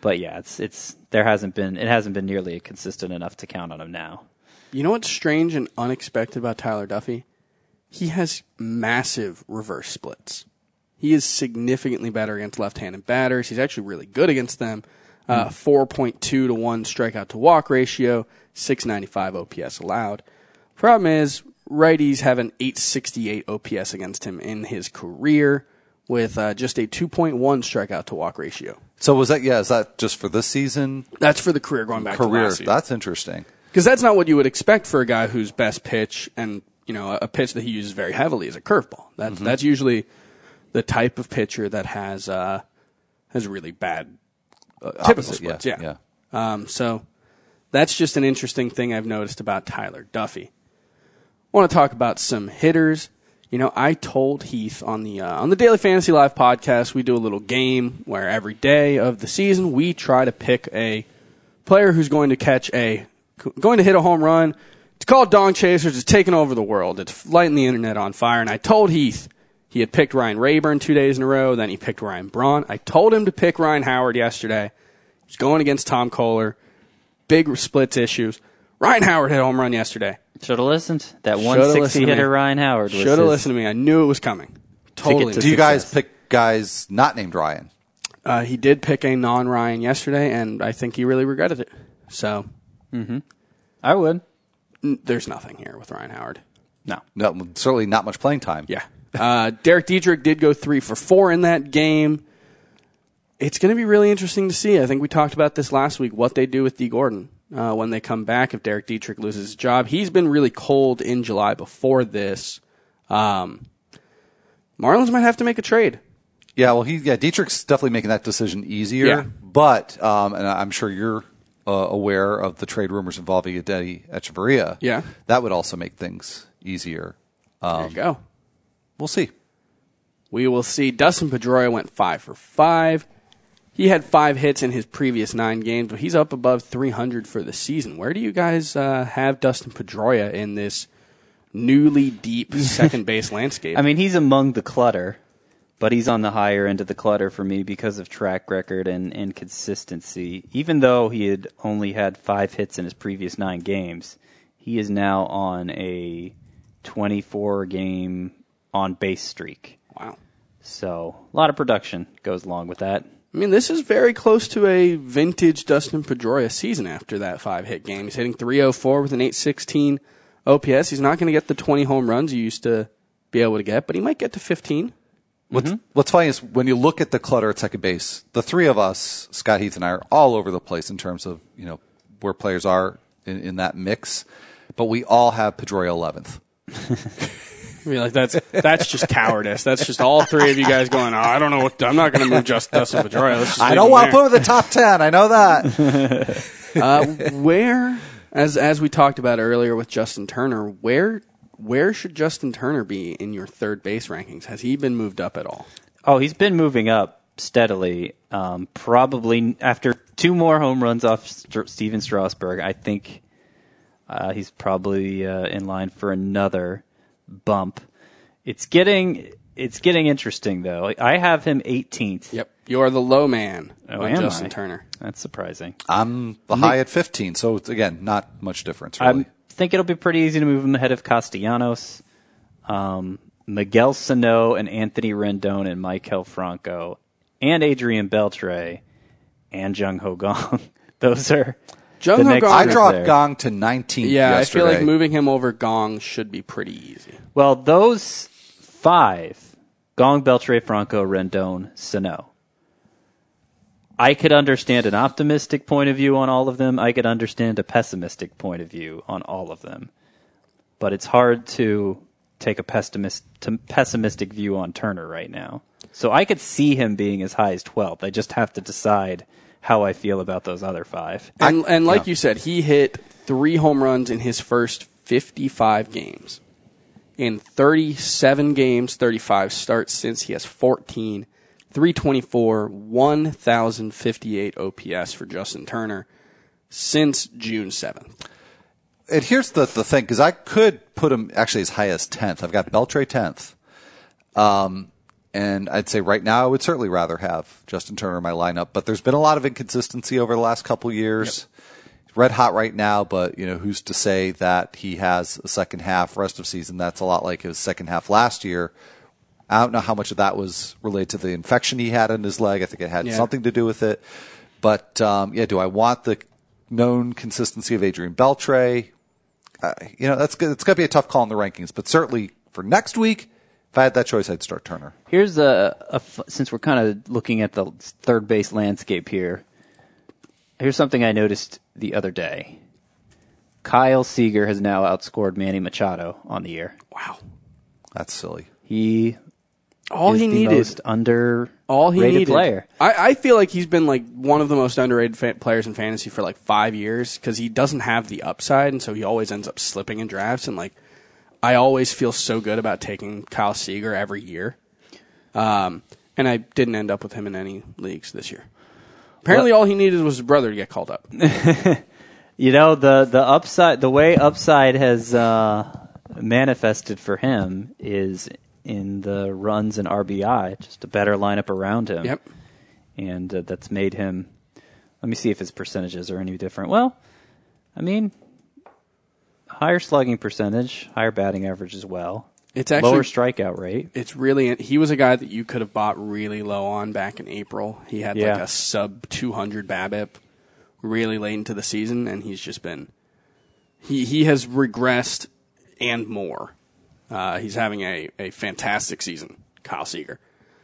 C: but yeah, it's it's there hasn't been it hasn't been nearly consistent enough to count on him now.
B: You know what's strange and unexpected about Tyler Duffy? He has massive reverse splits. He is significantly better against left-handed batters. He's actually really good against them. Uh, four point two to one strikeout to walk ratio, six ninety-five O P S allowed. Problem is, righties have an eight sixty-eight O P S against him in his career with uh, just a two point one strikeout to walk ratio.
D: So was that, yeah, is that just for this season?
B: That's for the career going back to
D: Career,
B: last season.
D: that's interesting.
B: Because that's not what you would expect for a guy whose best pitch and, you know, a pitch that he uses very heavily is a curveball. That's mm-hmm. that's usually the type of pitcher that has uh, has really bad uh, typical
D: Opposite,
B: splits.
D: yeah,
B: Yeah. yeah. Um, so that's just an interesting thing I've noticed about Tyler Duffy. I want to talk about some hitters. You know, I told Heath on the uh, on the Daily Fantasy Live podcast, we do a little game where every day of the season we try to pick a player who's going to catch a going to hit a home run. It's called Dong Chasers. It's taking over the world. It's lighting the internet on fire. And I told Heath he had picked Ryan Rayburn two days in a row. Then he picked Ryan Braun. I told him to pick Ryan Howard yesterday. He's going against Tom Kohler. Big splits issues. Ryan Howard hit a home run yesterday.
C: Should have listened. That one sixty hitter Ryan Howard was
B: Should have listened to me. I knew it was coming. Totally.
C: to
D: Do you guys
C: success.
D: pick guys not named Ryan?
B: Uh, he did pick a non-Ryan yesterday, and I think he really regretted it. So
C: I would.
B: n- there's nothing here with Ryan Howard.
C: No.
D: No, certainly not much playing time.
B: Yeah. Uh, Derek Dietrich did go three for four in that game. It's going to be really interesting to see. I think we talked about this last week, what they do with D. Gordon uh, when they come back if Derek Dietrich loses his job. He's been really cold in July before this. Um, Marlins might have to make a trade.
D: Yeah, well, he yeah, Dietrich's definitely making that decision easier.
B: Yeah.
D: But, um, and I'm sure you're uh, aware of the trade rumors involving Adetti Echeverria.
B: Yeah.
D: That would also make things easier. Um,
B: There you go.
D: We'll see.
B: We will see. Dustin Pedroia went five for five. He had five hits in his previous nine games, but he's up above three hundred for the season. Where do you guys uh, have Dustin Pedroia in this newly deep second base landscape?
C: I mean, he's among the clutter, but he's on the higher end of the clutter for me because of track record and, and consistency. Even though he had only had five hits in his previous nine games, he is now on a twenty-four game on base streak.
B: Wow.
C: So a lot of production goes along with that.
B: I mean, this is very close to a vintage Dustin Pedroia season after that five-hit game. He's hitting three oh four with an eight sixteen O P S. He's not going to get the twenty home runs he used to be able to get, but he might get to fifteen.
D: What's, what's funny is when you look at the clutter at second base, the three of us, Scott, Heath, and I, are all over the place in terms of, you know, where players are in, in that mix. But we all have Pedroia eleventh.
B: I mean, like that's that's just cowardice. That's just all three of you guys going, oh, I don't know what, I'm not going to move just Dustin Pedroia. Let's just
D: I
B: leave
D: don't
B: him
D: want to
B: there.
D: put him in the top ten. I know that.
B: Uh, where, as as we talked about earlier with Justin Turner, where where should Justin Turner be in your third base rankings? Has he been moved up at all?
C: Oh, he's been moving up steadily. Um, probably after two more home runs off St- Steven Strasburg, I think uh, he's probably uh, in line for another bump. It's getting it's getting interesting though. I have him eighteenth.
B: Yep, you are the low man
C: Oh,
B: on
C: am
B: Justin
C: I?
B: Turner.
C: That's surprising.
D: I'm the high at fifteen. So, it's, again, not much difference, really.
C: I think it'll be pretty easy to move him ahead of Castellanos, um, Miguel Sano, and Anthony Rendon, and Maikel Franco, and Adrian Beltre, and Jung Ho Gong. Those are
B: Jung
C: the
B: Ho
C: next
B: Gong-
D: I
C: group
D: dropped
C: there.
D: Gong to nineteenth
B: Yeah,
D: yesterday.
B: I feel like moving him over Gong should be pretty easy.
C: Well, those five, Gong, Beltre, Franco, Rendon, Sano. I could understand an optimistic point of view on all of them. I could understand a pessimistic point of view on all of them. But it's hard to take a pessimist, to pessimistic view on Turner right now. So I could see him being as high as twelfth. I just have to decide how I feel about those other five.
B: And, and like
D: yeah.
B: you said, he hit three home runs in his first fifty-five games. In thirty-seven games, thirty-five starts since, he has fourteen, three twenty-four, one thousand fifty-eight O P S for Justin Turner since June seventh.
D: And here's the, the thing, because I could put him actually as high as tenth. I've got Beltre tenth. Um, And I'd say right now I would certainly rather have Justin Turner in my lineup. But there's been a lot of inconsistency over the last couple of years. Yep. Red hot right now, but you know who's to say that he has a second half rest of season that's a lot like his second half last year. I don't know how much of that was related to the infection he had in his leg. I think it had yeah. something to do with it. But um, yeah, do I want the known consistency of Adrian Beltre? Uh, you know, that's good. It's going to be a tough call in the rankings, but certainly for next week, if I had that choice, I'd start Turner.
C: Here's a, a since we're kind of looking at the third base landscape here. Here's something I noticed the other day. Kyle Seager has now outscored Manny Machado on the year.
B: Wow,
D: that's silly.
C: He
B: all
C: is
B: he
C: the
B: needed
C: most under
B: all he
C: rated
B: needed.
C: player.
B: I, I feel like he's been like one of the most underrated fa- players in fantasy for like five years because he doesn't have the upside, and so he always ends up slipping in drafts. And like, I always feel so good about taking Kyle Seager every year. Um, and I didn't end up with him in any leagues this year. Apparently, all he needed was his brother to get called up.
C: You know, the the upside, the way upside has uh, manifested for him is in the runs and R B I, just a better lineup around him.
B: Yep.
C: And uh, that's made him. Let me see if his percentages are any different. Well, I mean, higher slugging percentage, higher batting average as well.
B: It's actually
C: lower strikeout rate.
B: It's really he was a guy that you could have bought really low on back in April. He had
C: yeah.
B: like a sub two hundred BABIP really late into the season, and he's just been he he has regressed and more. Uh, he's having a, a fantastic season, Kyle Seager.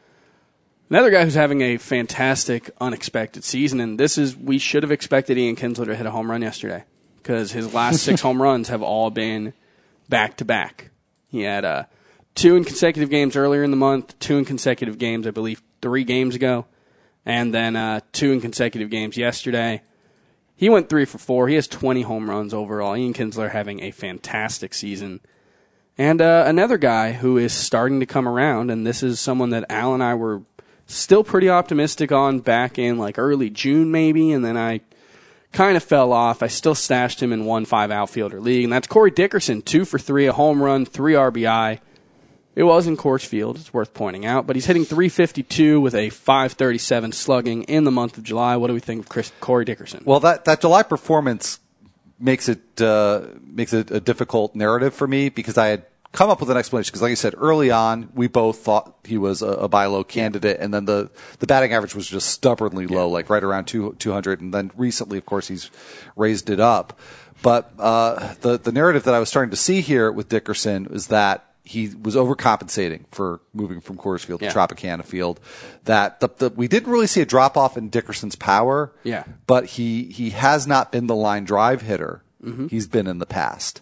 B: Another guy who's having a fantastic, unexpected season, and this is we should have expected Ian Kinsler to hit a home run yesterday because his last six home runs have all been back to back. He had uh, two in consecutive games earlier in the month, two in consecutive games, I believe, three games ago, and then uh, two in consecutive games yesterday. He went three for four. He has twenty home runs overall. Ian Kinsler having a fantastic season. And uh, another guy who is starting to come around, and this is someone that Al and I were still pretty optimistic on back in like early June maybe, and then I kind of fell off. I still stashed him in one five outfielder league, and that's Corey Dickerson, two for three, a home run, three R B I. It was in Coors Field, it's worth pointing out, but he's hitting three fifty-two with a five thirty-seven slugging in the month of July. What do we think of Chris, Corey Dickerson?
D: Well, that, that July performance makes it uh, makes it a difficult narrative for me because I had come up with an explanation because, like I said, early on, we both thought he was a, a buy low candidate, and then the, the batting average was just stubbornly low, like right around two, 200, and then recently, of course, he's raised it up. But uh, the, the narrative that I was starting to see here with Dickerson is that he was overcompensating for moving from Coors Field to
B: yeah.
D: Tropicana Field. That the, the, we didn't really see a drop-off in Dickerson's power,
B: yeah.
D: but he, he has not been the line drive hitter mm-hmm. he's been in the past.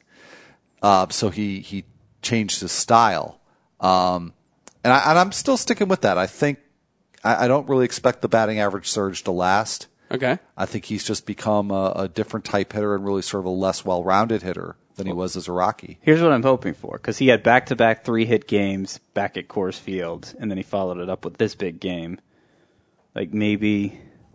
D: Uh, so he, he changed his style. Um, and, I, and I'm still sticking with that. I think I, I don't really expect the batting average surge to last.
B: Okay.
D: I think he's just become a, a different type hitter and really sort of a less well-rounded hitter than he was as a Rocky.
C: Here's what I'm hoping for, because he had back-to-back three-hit games back at Coors Field, and then he followed it up with this big game. Like maybe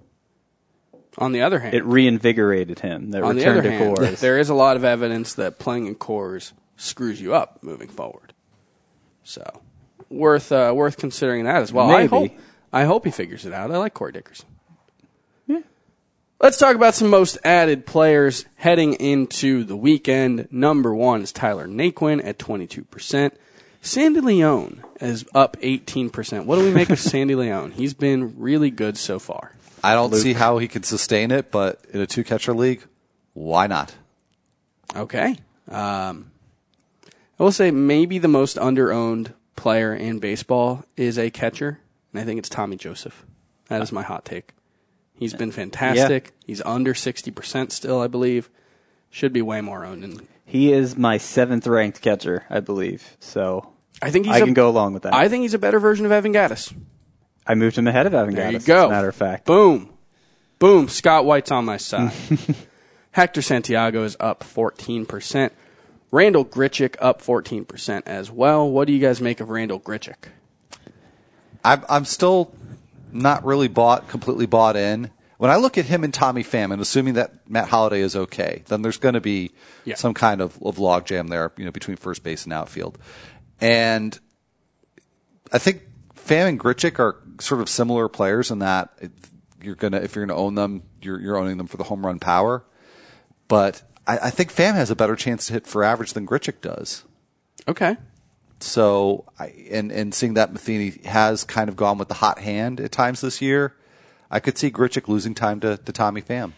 B: on the other hand,
C: it reinvigorated him. That
B: on
C: return
B: the other
C: to
B: hand,
C: Coors.
B: There is a lot of evidence that playing in Coors screws you up moving forward. So worth uh, worth considering that as well.
C: Maybe.
B: I hope I hope he figures it out. I like Corey Dickerson. Yeah. Let's talk about some most added players heading into the weekend. Number one is Tyler Naquin at twenty-two percent. Sandy Leon is up eighteen percent. What do we make of Sandy Leon? He's been really good so far.
D: I don't Luke. see how he can sustain it, but in a two-catcher league, why not?
B: Okay. Um, I will say maybe the most under-owned player in baseball is a catcher, and I think it's Tommy Joseph. That is my hot take. He's been fantastic. Yeah. He's under sixty percent still, I believe. Should be way more owned. And
C: he is my seventh-ranked catcher, I believe. So
B: I think he's
C: I
B: a,
C: can go along with that.
B: I think he's a better version of Evan Gattis.
C: I moved him ahead of Evan
B: there
C: Gattis,
B: you go.
C: as a matter of fact.
B: Boom. Boom. Scott White's on my side. Hector Santiago is up fourteen percent. Randall Grichuk up fourteen percent as well. What do you guys make of Randall Grichuk?
D: I'm, I'm still not really bought, completely bought in. When I look at him and Tommy Pham, and assuming that Matt Holliday is okay, then there's going to be yeah. some kind of, of logjam there, you know, between first base and outfield. And I think Pham and Grichuk are sort of similar players in that you're gonna if you're gonna own them, you're you're owning them for the home run power. But I, I think Pham has a better chance to hit for average than Grichuk does.
B: Okay.
D: So, I, and and seeing that Matheny has kind of gone with the hot hand at times this year, I could see Grichuk losing time to, to Tommy Pham.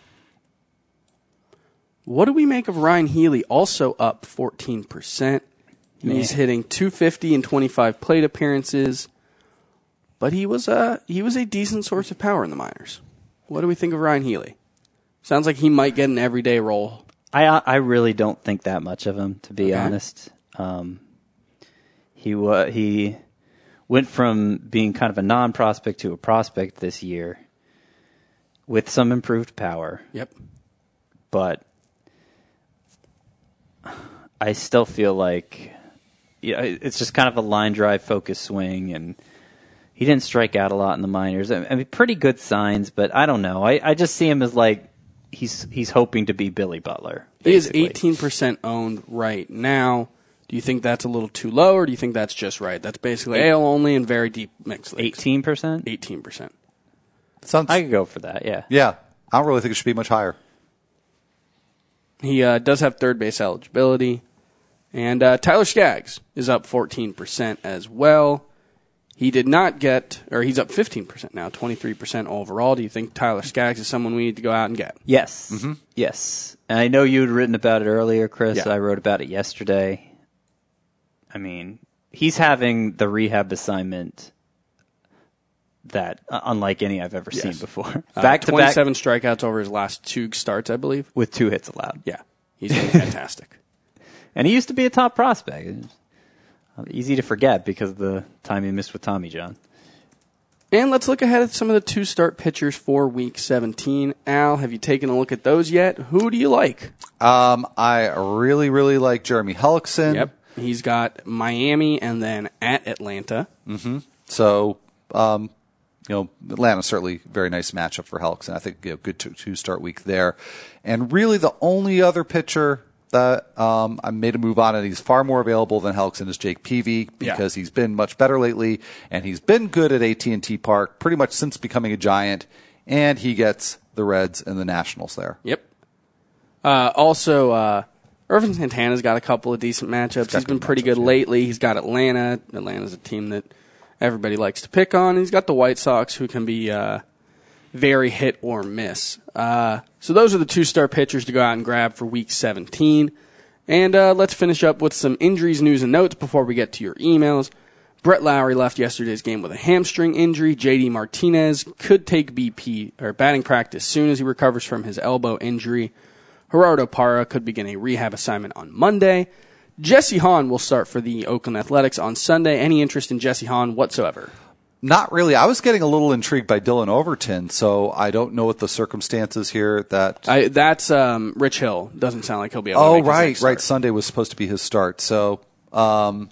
B: What do we make of Ryan Healy? Also up fourteen percent. He's
C: Man.
B: hitting two fifty in twenty-five plate appearances, but he was a he was a decent source of power in the minors. What do we think of Ryan Healy? Sounds like he might get an everyday role.
C: I I really don't think that much of him, to be
B: Okay.
C: honest. Um, he wa- he went from being kind of a non-prospect to a prospect this year with some improved power,
B: Yep.
C: but I still feel like yeah, it's just kind of a line drive focus swing, and he didn't strike out a lot in the minors. I mean, pretty good signs, but I don't know. I, I just see him as like he's he's hoping to be Billy Butler.
B: He is
C: basically.
B: eighteen percent owned right now. Do you think that's a little too low, or do you think that's just right? That's basically A L only and very deep mixed leagues.
C: eighteen percent?
B: eighteen percent.
D: Sounds,
C: I could go for that, yeah.
D: yeah, I don't really think it should be much higher.
B: He uh, does have third base eligibility. And uh, Tyler Skaggs is up fourteen percent as well. He did not get, or he's up fifteen percent now, twenty-three percent overall. Do you think Tyler Skaggs is someone we need to go out and get?
C: Yes. Mm-hmm. Yes. And I know you had written about it earlier, Chris.
B: Yeah.
C: I wrote about it yesterday. I mean, he's having the rehab assignment that uh, unlike any I've ever
B: Yes.
C: seen before.
B: Uh,
C: Back to back
B: twenty-seven strikeouts over his last two starts, I believe.
C: with two hits allowed.
B: Yeah, he's been fantastic.
C: And he used to be a top prospect. It's easy to forget because of the time he missed with Tommy John.
B: And let's look ahead at some of the two-start pitchers for Week seventeen. Al, have you taken a look at those yet? Who do you like?
D: Um, I really, really like Jeremy Hellickson.
B: Yep, he's got Miami and then at Atlanta.
D: So, um, you know, Atlanta's certainly a very nice matchup for Hellickson. I think you know, good two, two start week there. And really the only other pitcher that um, I made a move on, and he's far more available than Hellickson, is Jake Peavy, because
B: Yeah.
D: he's been much better lately, and he's been good at A T and T Park pretty much since becoming a Giant, and he gets the Reds and the Nationals there.
B: Yep. Uh, also, uh, Irvin Santana's got a couple of decent matchups. He's been
D: good
B: pretty
D: matchups,
B: good
D: yeah.
B: lately. He's got Atlanta. Atlanta's a team that everybody likes to pick on. He's got the White Sox, who can be uh, very hit or miss. Uh, so those are the two-star pitchers to go out and grab for Week seventeen. And uh, let's finish up with some injuries, news, and notes before we get to your emails. Brett Lowry left yesterday's game with a hamstring injury. J D Martinez could take B P or batting practice soon as he recovers from his elbow injury. Gerardo Parra could begin a rehab assignment on Monday. Jesse Hahn will start for the Oakland Athletics on Sunday. Any interest in Jesse Hahn whatsoever?
D: Not really. I was getting a little intrigued by Dylan Overton, so I don't know what the circumstances here that...
B: I, that's um, Rich Hill. Doesn't sound like he'll be able to
D: Oh,
B: make his
D: right,
B: next
D: right.
B: start.
D: Sunday was supposed to be his start. So, um,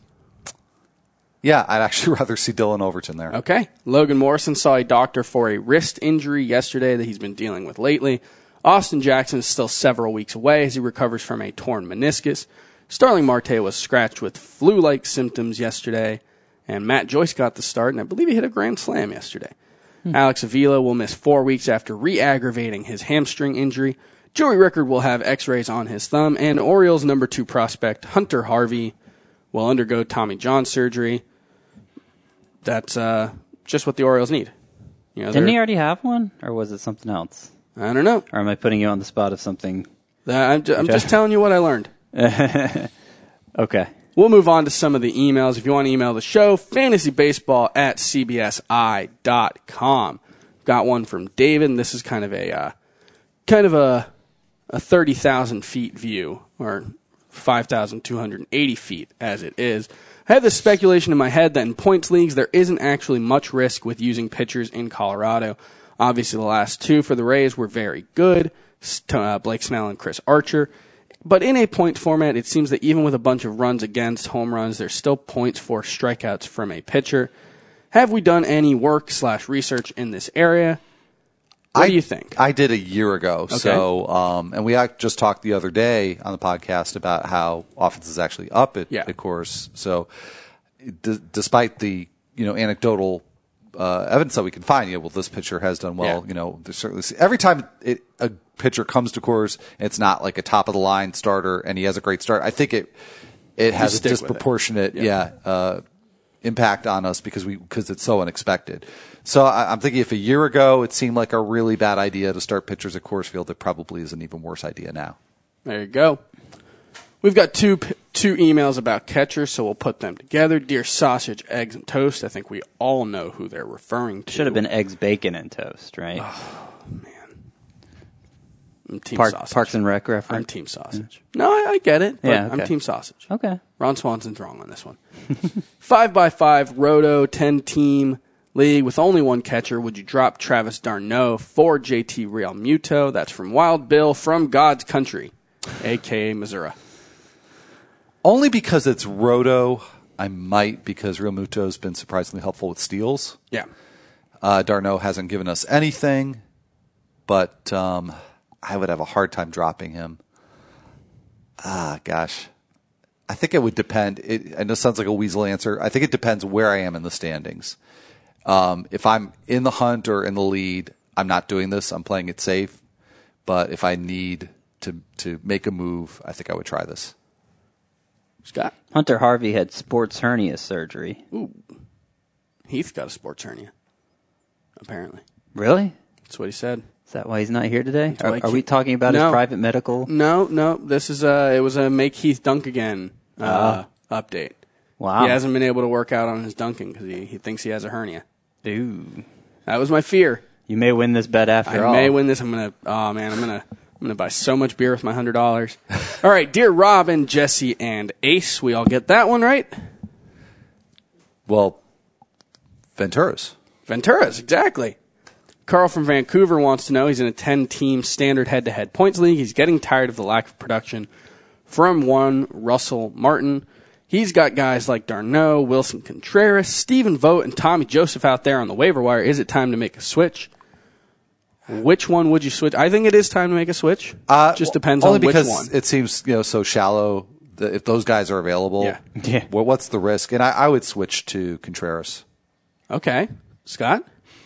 D: yeah, I'd actually rather see Dylan Overton there.
B: Okay. Logan Morrison saw a doctor for a wrist injury yesterday that he's been dealing with lately. Austin Jackson is still several weeks away as he recovers from a torn meniscus. Starling Marte was scratched with flu-like symptoms yesterday. And Matt Joyce got the start, and I believe he hit a grand slam yesterday. Hmm. Alex Avila will miss four weeks after re-aggravating his hamstring injury. Joey Rickard will have x-rays on his thumb, and Orioles' number two prospect, Hunter Harvey, will undergo Tommy John surgery. That's uh, just what the Orioles need. You know,
C: Didn't
B: they're-
C: he already have one, or was it something else?
B: I don't know.
C: Or am I putting you on the spot of something?
B: Uh, I'm, ju- I'm just telling you what I learned.
C: Okay.
B: We'll move on to some of the emails. If you want to email the show, fantasybaseball at c b s i dot com. Got one from David, and this is kind of a uh, kind of a a thirty thousand feet view, or five thousand two hundred eighty feet as it is. I have this speculation in my head that in points leagues there isn't actually much risk with using pitchers in Colorado. Obviously, the last two for the Rays were very good, uh, Blake Snell and Chris Archer. But in a point format, it seems that even with a bunch of runs against, home runs, there's still points for strikeouts from a pitcher. Have we done any work slash research in this area? What
D: I,
B: do you think?
D: I did a year ago. So, um, and we act- just talked the other day on the podcast about how offense is actually up at,
B: Yeah.
D: at course. So, d- despite the you know, anecdotal uh, evidence that we can find. You know, well, this pitcher has done well.
B: Yeah.
D: You know, there's certainly every time it, a pitcher comes to Coors, it's not like a top of the line starter, and he has a great start. I think it it has a
B: stick with it.
D: disproportionate,
B: Yeah.
D: yeah, uh, impact on us because we because it's so unexpected. So I, I'm thinking if a year ago it seemed like a really bad idea to start pitchers at Coors Field, it probably is an even worse idea now.
B: There you go. We've got two p- two emails about catchers, so we'll put them together. Dear Sausage, Eggs, and Toast. I think we all know who they're referring to.
C: Should have been eggs, bacon, and toast, right?
B: I'm Team
C: Park,
B: Sausage.
C: Parks and Rec
B: I'm
C: reference.
B: Team Sausage. No, I, I get it, but
C: Yeah,
B: I'm
C: okay.
B: Team Sausage.
C: Okay.
B: Ron Swanson's wrong on this one. Five by five Roto ten team league with only one catcher. Would you drop Travis d'Arnaud for J T Real Muto? That's from Wild Bill from God's Country, a k a. Missouri.
D: Only because it's Roto, I might, because Real Muto's been surprisingly helpful with steals.
B: Yeah.
D: Uh, d'Arnaud hasn't given us anything, but um, I would have a hard time dropping him. Ah, gosh. I think it would depend. It, I know it sounds like a weasel answer. I think it depends where I am in the standings. Um, if I'm in the hunt or in the lead, I'm not doing this. I'm playing it safe. But if I need to to make a move, I think I would try this.
B: Scott.
C: Hunter Harvey had sports hernia surgery.
B: Heath got a sports hernia, apparently.
C: Really?
B: That's what he said.
C: Is that why he's not here today?
B: why
C: Are,
B: he
C: are we
B: can't-
C: talking about
B: No.
C: his private medical?
B: No, no. This is uh it was a make Heath dunk again uh, update.
C: Wow.
B: He hasn't been able to work out on his dunking because he, he thinks he has a hernia.
C: Ooh.
B: That was my fear.
C: You may win this bet after
B: I
C: all.
B: may win this. I'm gonna. Oh man, I'm gonna. I'm gonna buy so much beer with my hundred dollars. All right, dear Robin, Jesse, and Ace. We all get that one right.
D: Well, Ventura's.
B: Ventura's exactly. Carl from Vancouver wants to know. He's in a ten-team standard head-to-head points league. He's getting tired of the lack of production from one Russell Martin. He's got guys like d'Arnaud, Wilson Contreras, Stephen Vogt, and Tommy Joseph out there on the waiver wire. Is it time to make a switch? Which one would you switch? I think it is time to make a switch.
D: Uh,
B: Just depends
D: only
B: on which
D: because
B: one.
D: it seems you know so shallow. That if those guys are available,
B: Yeah.
C: Yeah.
D: well, what's the risk? And I, I would switch to Contreras.
B: Okay. Scott?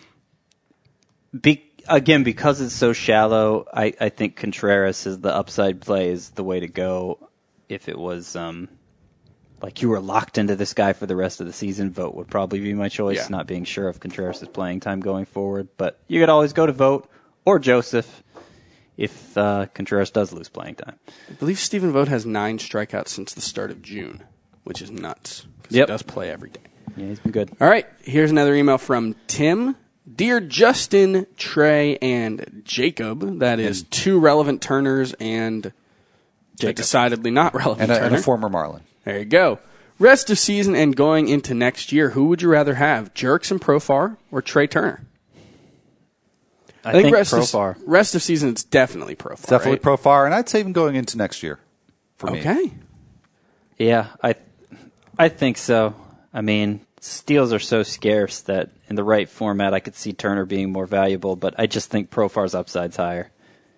C: Be, again, because it's so shallow, I, I think Contreras is the upside play is the way to go. If it was um, like you were locked into this guy for the rest of the season, Vogt would probably be my choice,
B: Yeah.
C: not being sure of Contreras' playing time going forward. But you could always go to Vogt or Joseph if uh, Contreras does lose playing time.
B: I believe Stephen Vogt has nine strikeouts since the start of June, which is nuts. 'Cause
C: Yep.
B: He does play every day.
C: Yeah, he's been good.
B: All right, here's another email from Tim. Dear Justin, Trey, and Jacob, that is two relevant Turners and a decidedly not relevant
D: And a,
B: Turner.
D: and a former Marlin.
B: There you go. Rest of season and going into next year, who would you rather have, Jerks and Profar or Trey Turner?
C: I, think,
B: rest
C: Profar.
B: Of, rest of season, it's definitely Profar.
D: Definitely
B: right?
D: Profar, and I'd say even going into next year. For me.
B: Okay.
C: Yeah, I, I think so. I mean, steals are so scarce that in the right format, I could see Turner being more valuable. But I just think Profar's upside's higher.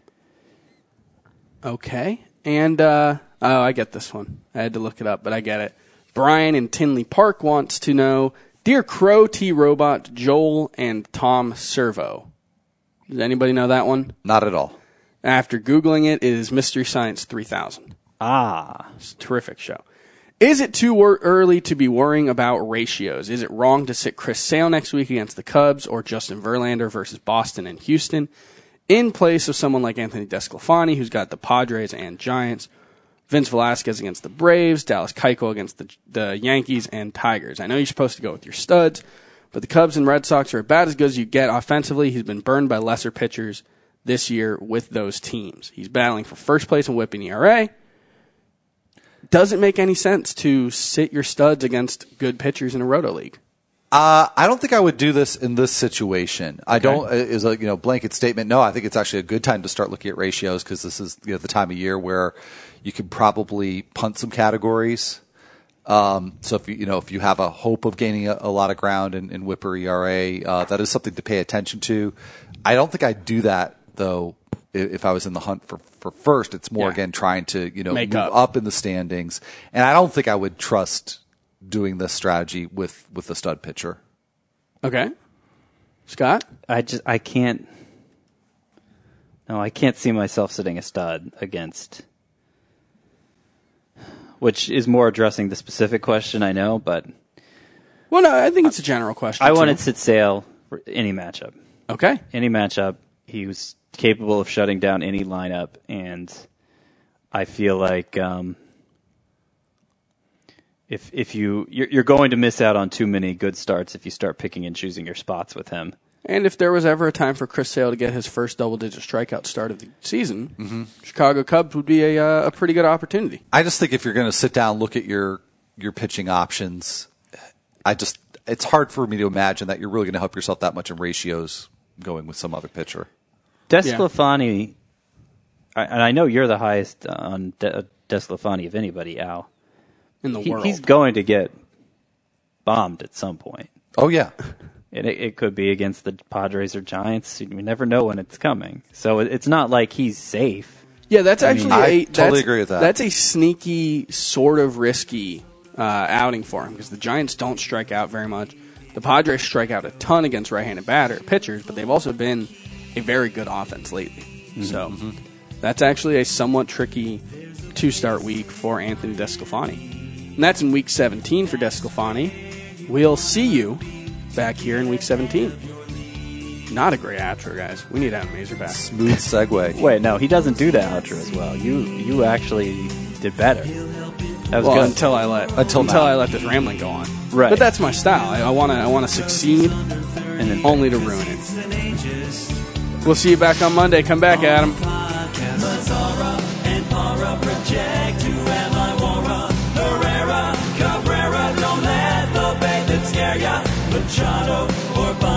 B: Okay. And, uh, oh, I get this one. I had to look it up, but I get it. Brian in Tinley Park wants to know, Dear Crow, T Robot, Joel, and Tom Servo. Does anybody know that one?
D: Not at all.
B: After Googling it, it is Mystery Science three thousand.
C: Ah,
B: It's a terrific show. Is it too wor- early to be worrying about ratios? Is it wrong to sit Chris Sale next week against the Cubs or Justin Verlander versus Boston and Houston in place of someone like Anthony DeSclafani, who's got the Padres and Giants, Vince Velasquez against the Braves, Dallas Keuchel against the, the Yankees and Tigers? I know you're supposed to go with your studs, but the Cubs and Red Sox are about as good as you get offensively. He's been burned by lesser pitchers this year with those teams. He's battling for first place in whip and E R A. Does it make any sense to sit your studs against good pitchers in a roto league?
D: Uh, I don't think I would do this in this situation. I don't uh, is a you know blanket statement. No, I think it's actually a good time to start looking at ratios because this is you know, the time of year where you can probably punt some categories. Um, so if you you know if you have a hope of gaining a, a lot of ground in, in whip or E R A, uh, that is something to pay attention to. I don't think I'd do that though if, if I was in the hunt for, for first. It's more
B: Yeah.
D: again trying to you know
B: Make
D: move
B: up.
D: up in the standings, and I don't think I would trust doing this strategy with, with the stud pitcher.
B: Okay. Scott?
C: I just I can't. No, I can't see myself sitting a stud against. Which is more addressing the specific question, I know, but
B: Well, no, I think it's a general question.
C: I
B: too.
C: wanted to sit Sale for any matchup.
B: Okay.
C: Any matchup, he was capable of shutting down any lineup, and I feel like um, if if you you're, you're going to miss out on too many good starts if you start picking and choosing your spots with him.
B: And if there was ever a time for Chris Sale to get his first double-digit strikeout start of the season, mm-hmm. Chicago Cubs would be a, uh, a pretty good opportunity.
D: I just think if you're going to sit down, look at your your pitching options, I just it's hard for me to imagine that you're really going to help yourself that much in ratios going with some other pitcher.
C: DeSclafani, yeah. and I know you're the highest on De- DeSclafani of anybody, Al.
B: In the
C: he,
B: world.
C: He's going to get bombed at some point.
D: Oh, yeah.
C: It, it could be against the Padres or Giants. You never know when it's coming. So it's not like he's safe.
B: Yeah, that's
C: I
B: actually
C: mean,
B: a,
D: I totally
B: that's,
D: agree with that.
B: That's a sneaky, sort of risky uh, outing for him because the Giants don't strike out very much. The Padres strike out a ton against right-handed batter pitchers, but they've also been a very good offense lately. Mm-hmm. So mm-hmm. that's actually a somewhat tricky two-start week for Anthony DeSclafani. And that's in week seventeen for DeSclafani. We'll see you back here in week seventeen. Not a great outro, guys. We need Adam Mazer back.
D: Smooth segue.
C: Wait, no, he doesn't do that outro as well. You you actually did better. That was
B: Well,
C: good.
B: until I let
D: Until
B: until
D: now.
B: I let this rambling go on.
C: Right.
B: But that's my style. I want to I want to succeed and then only to ruin it. We'll see you back on Monday. Come back, Adam.
A: Mazzara and Para project. Who am I, Wara? Herrera, Cabrera. Don't let the bait that scare ya. Machado or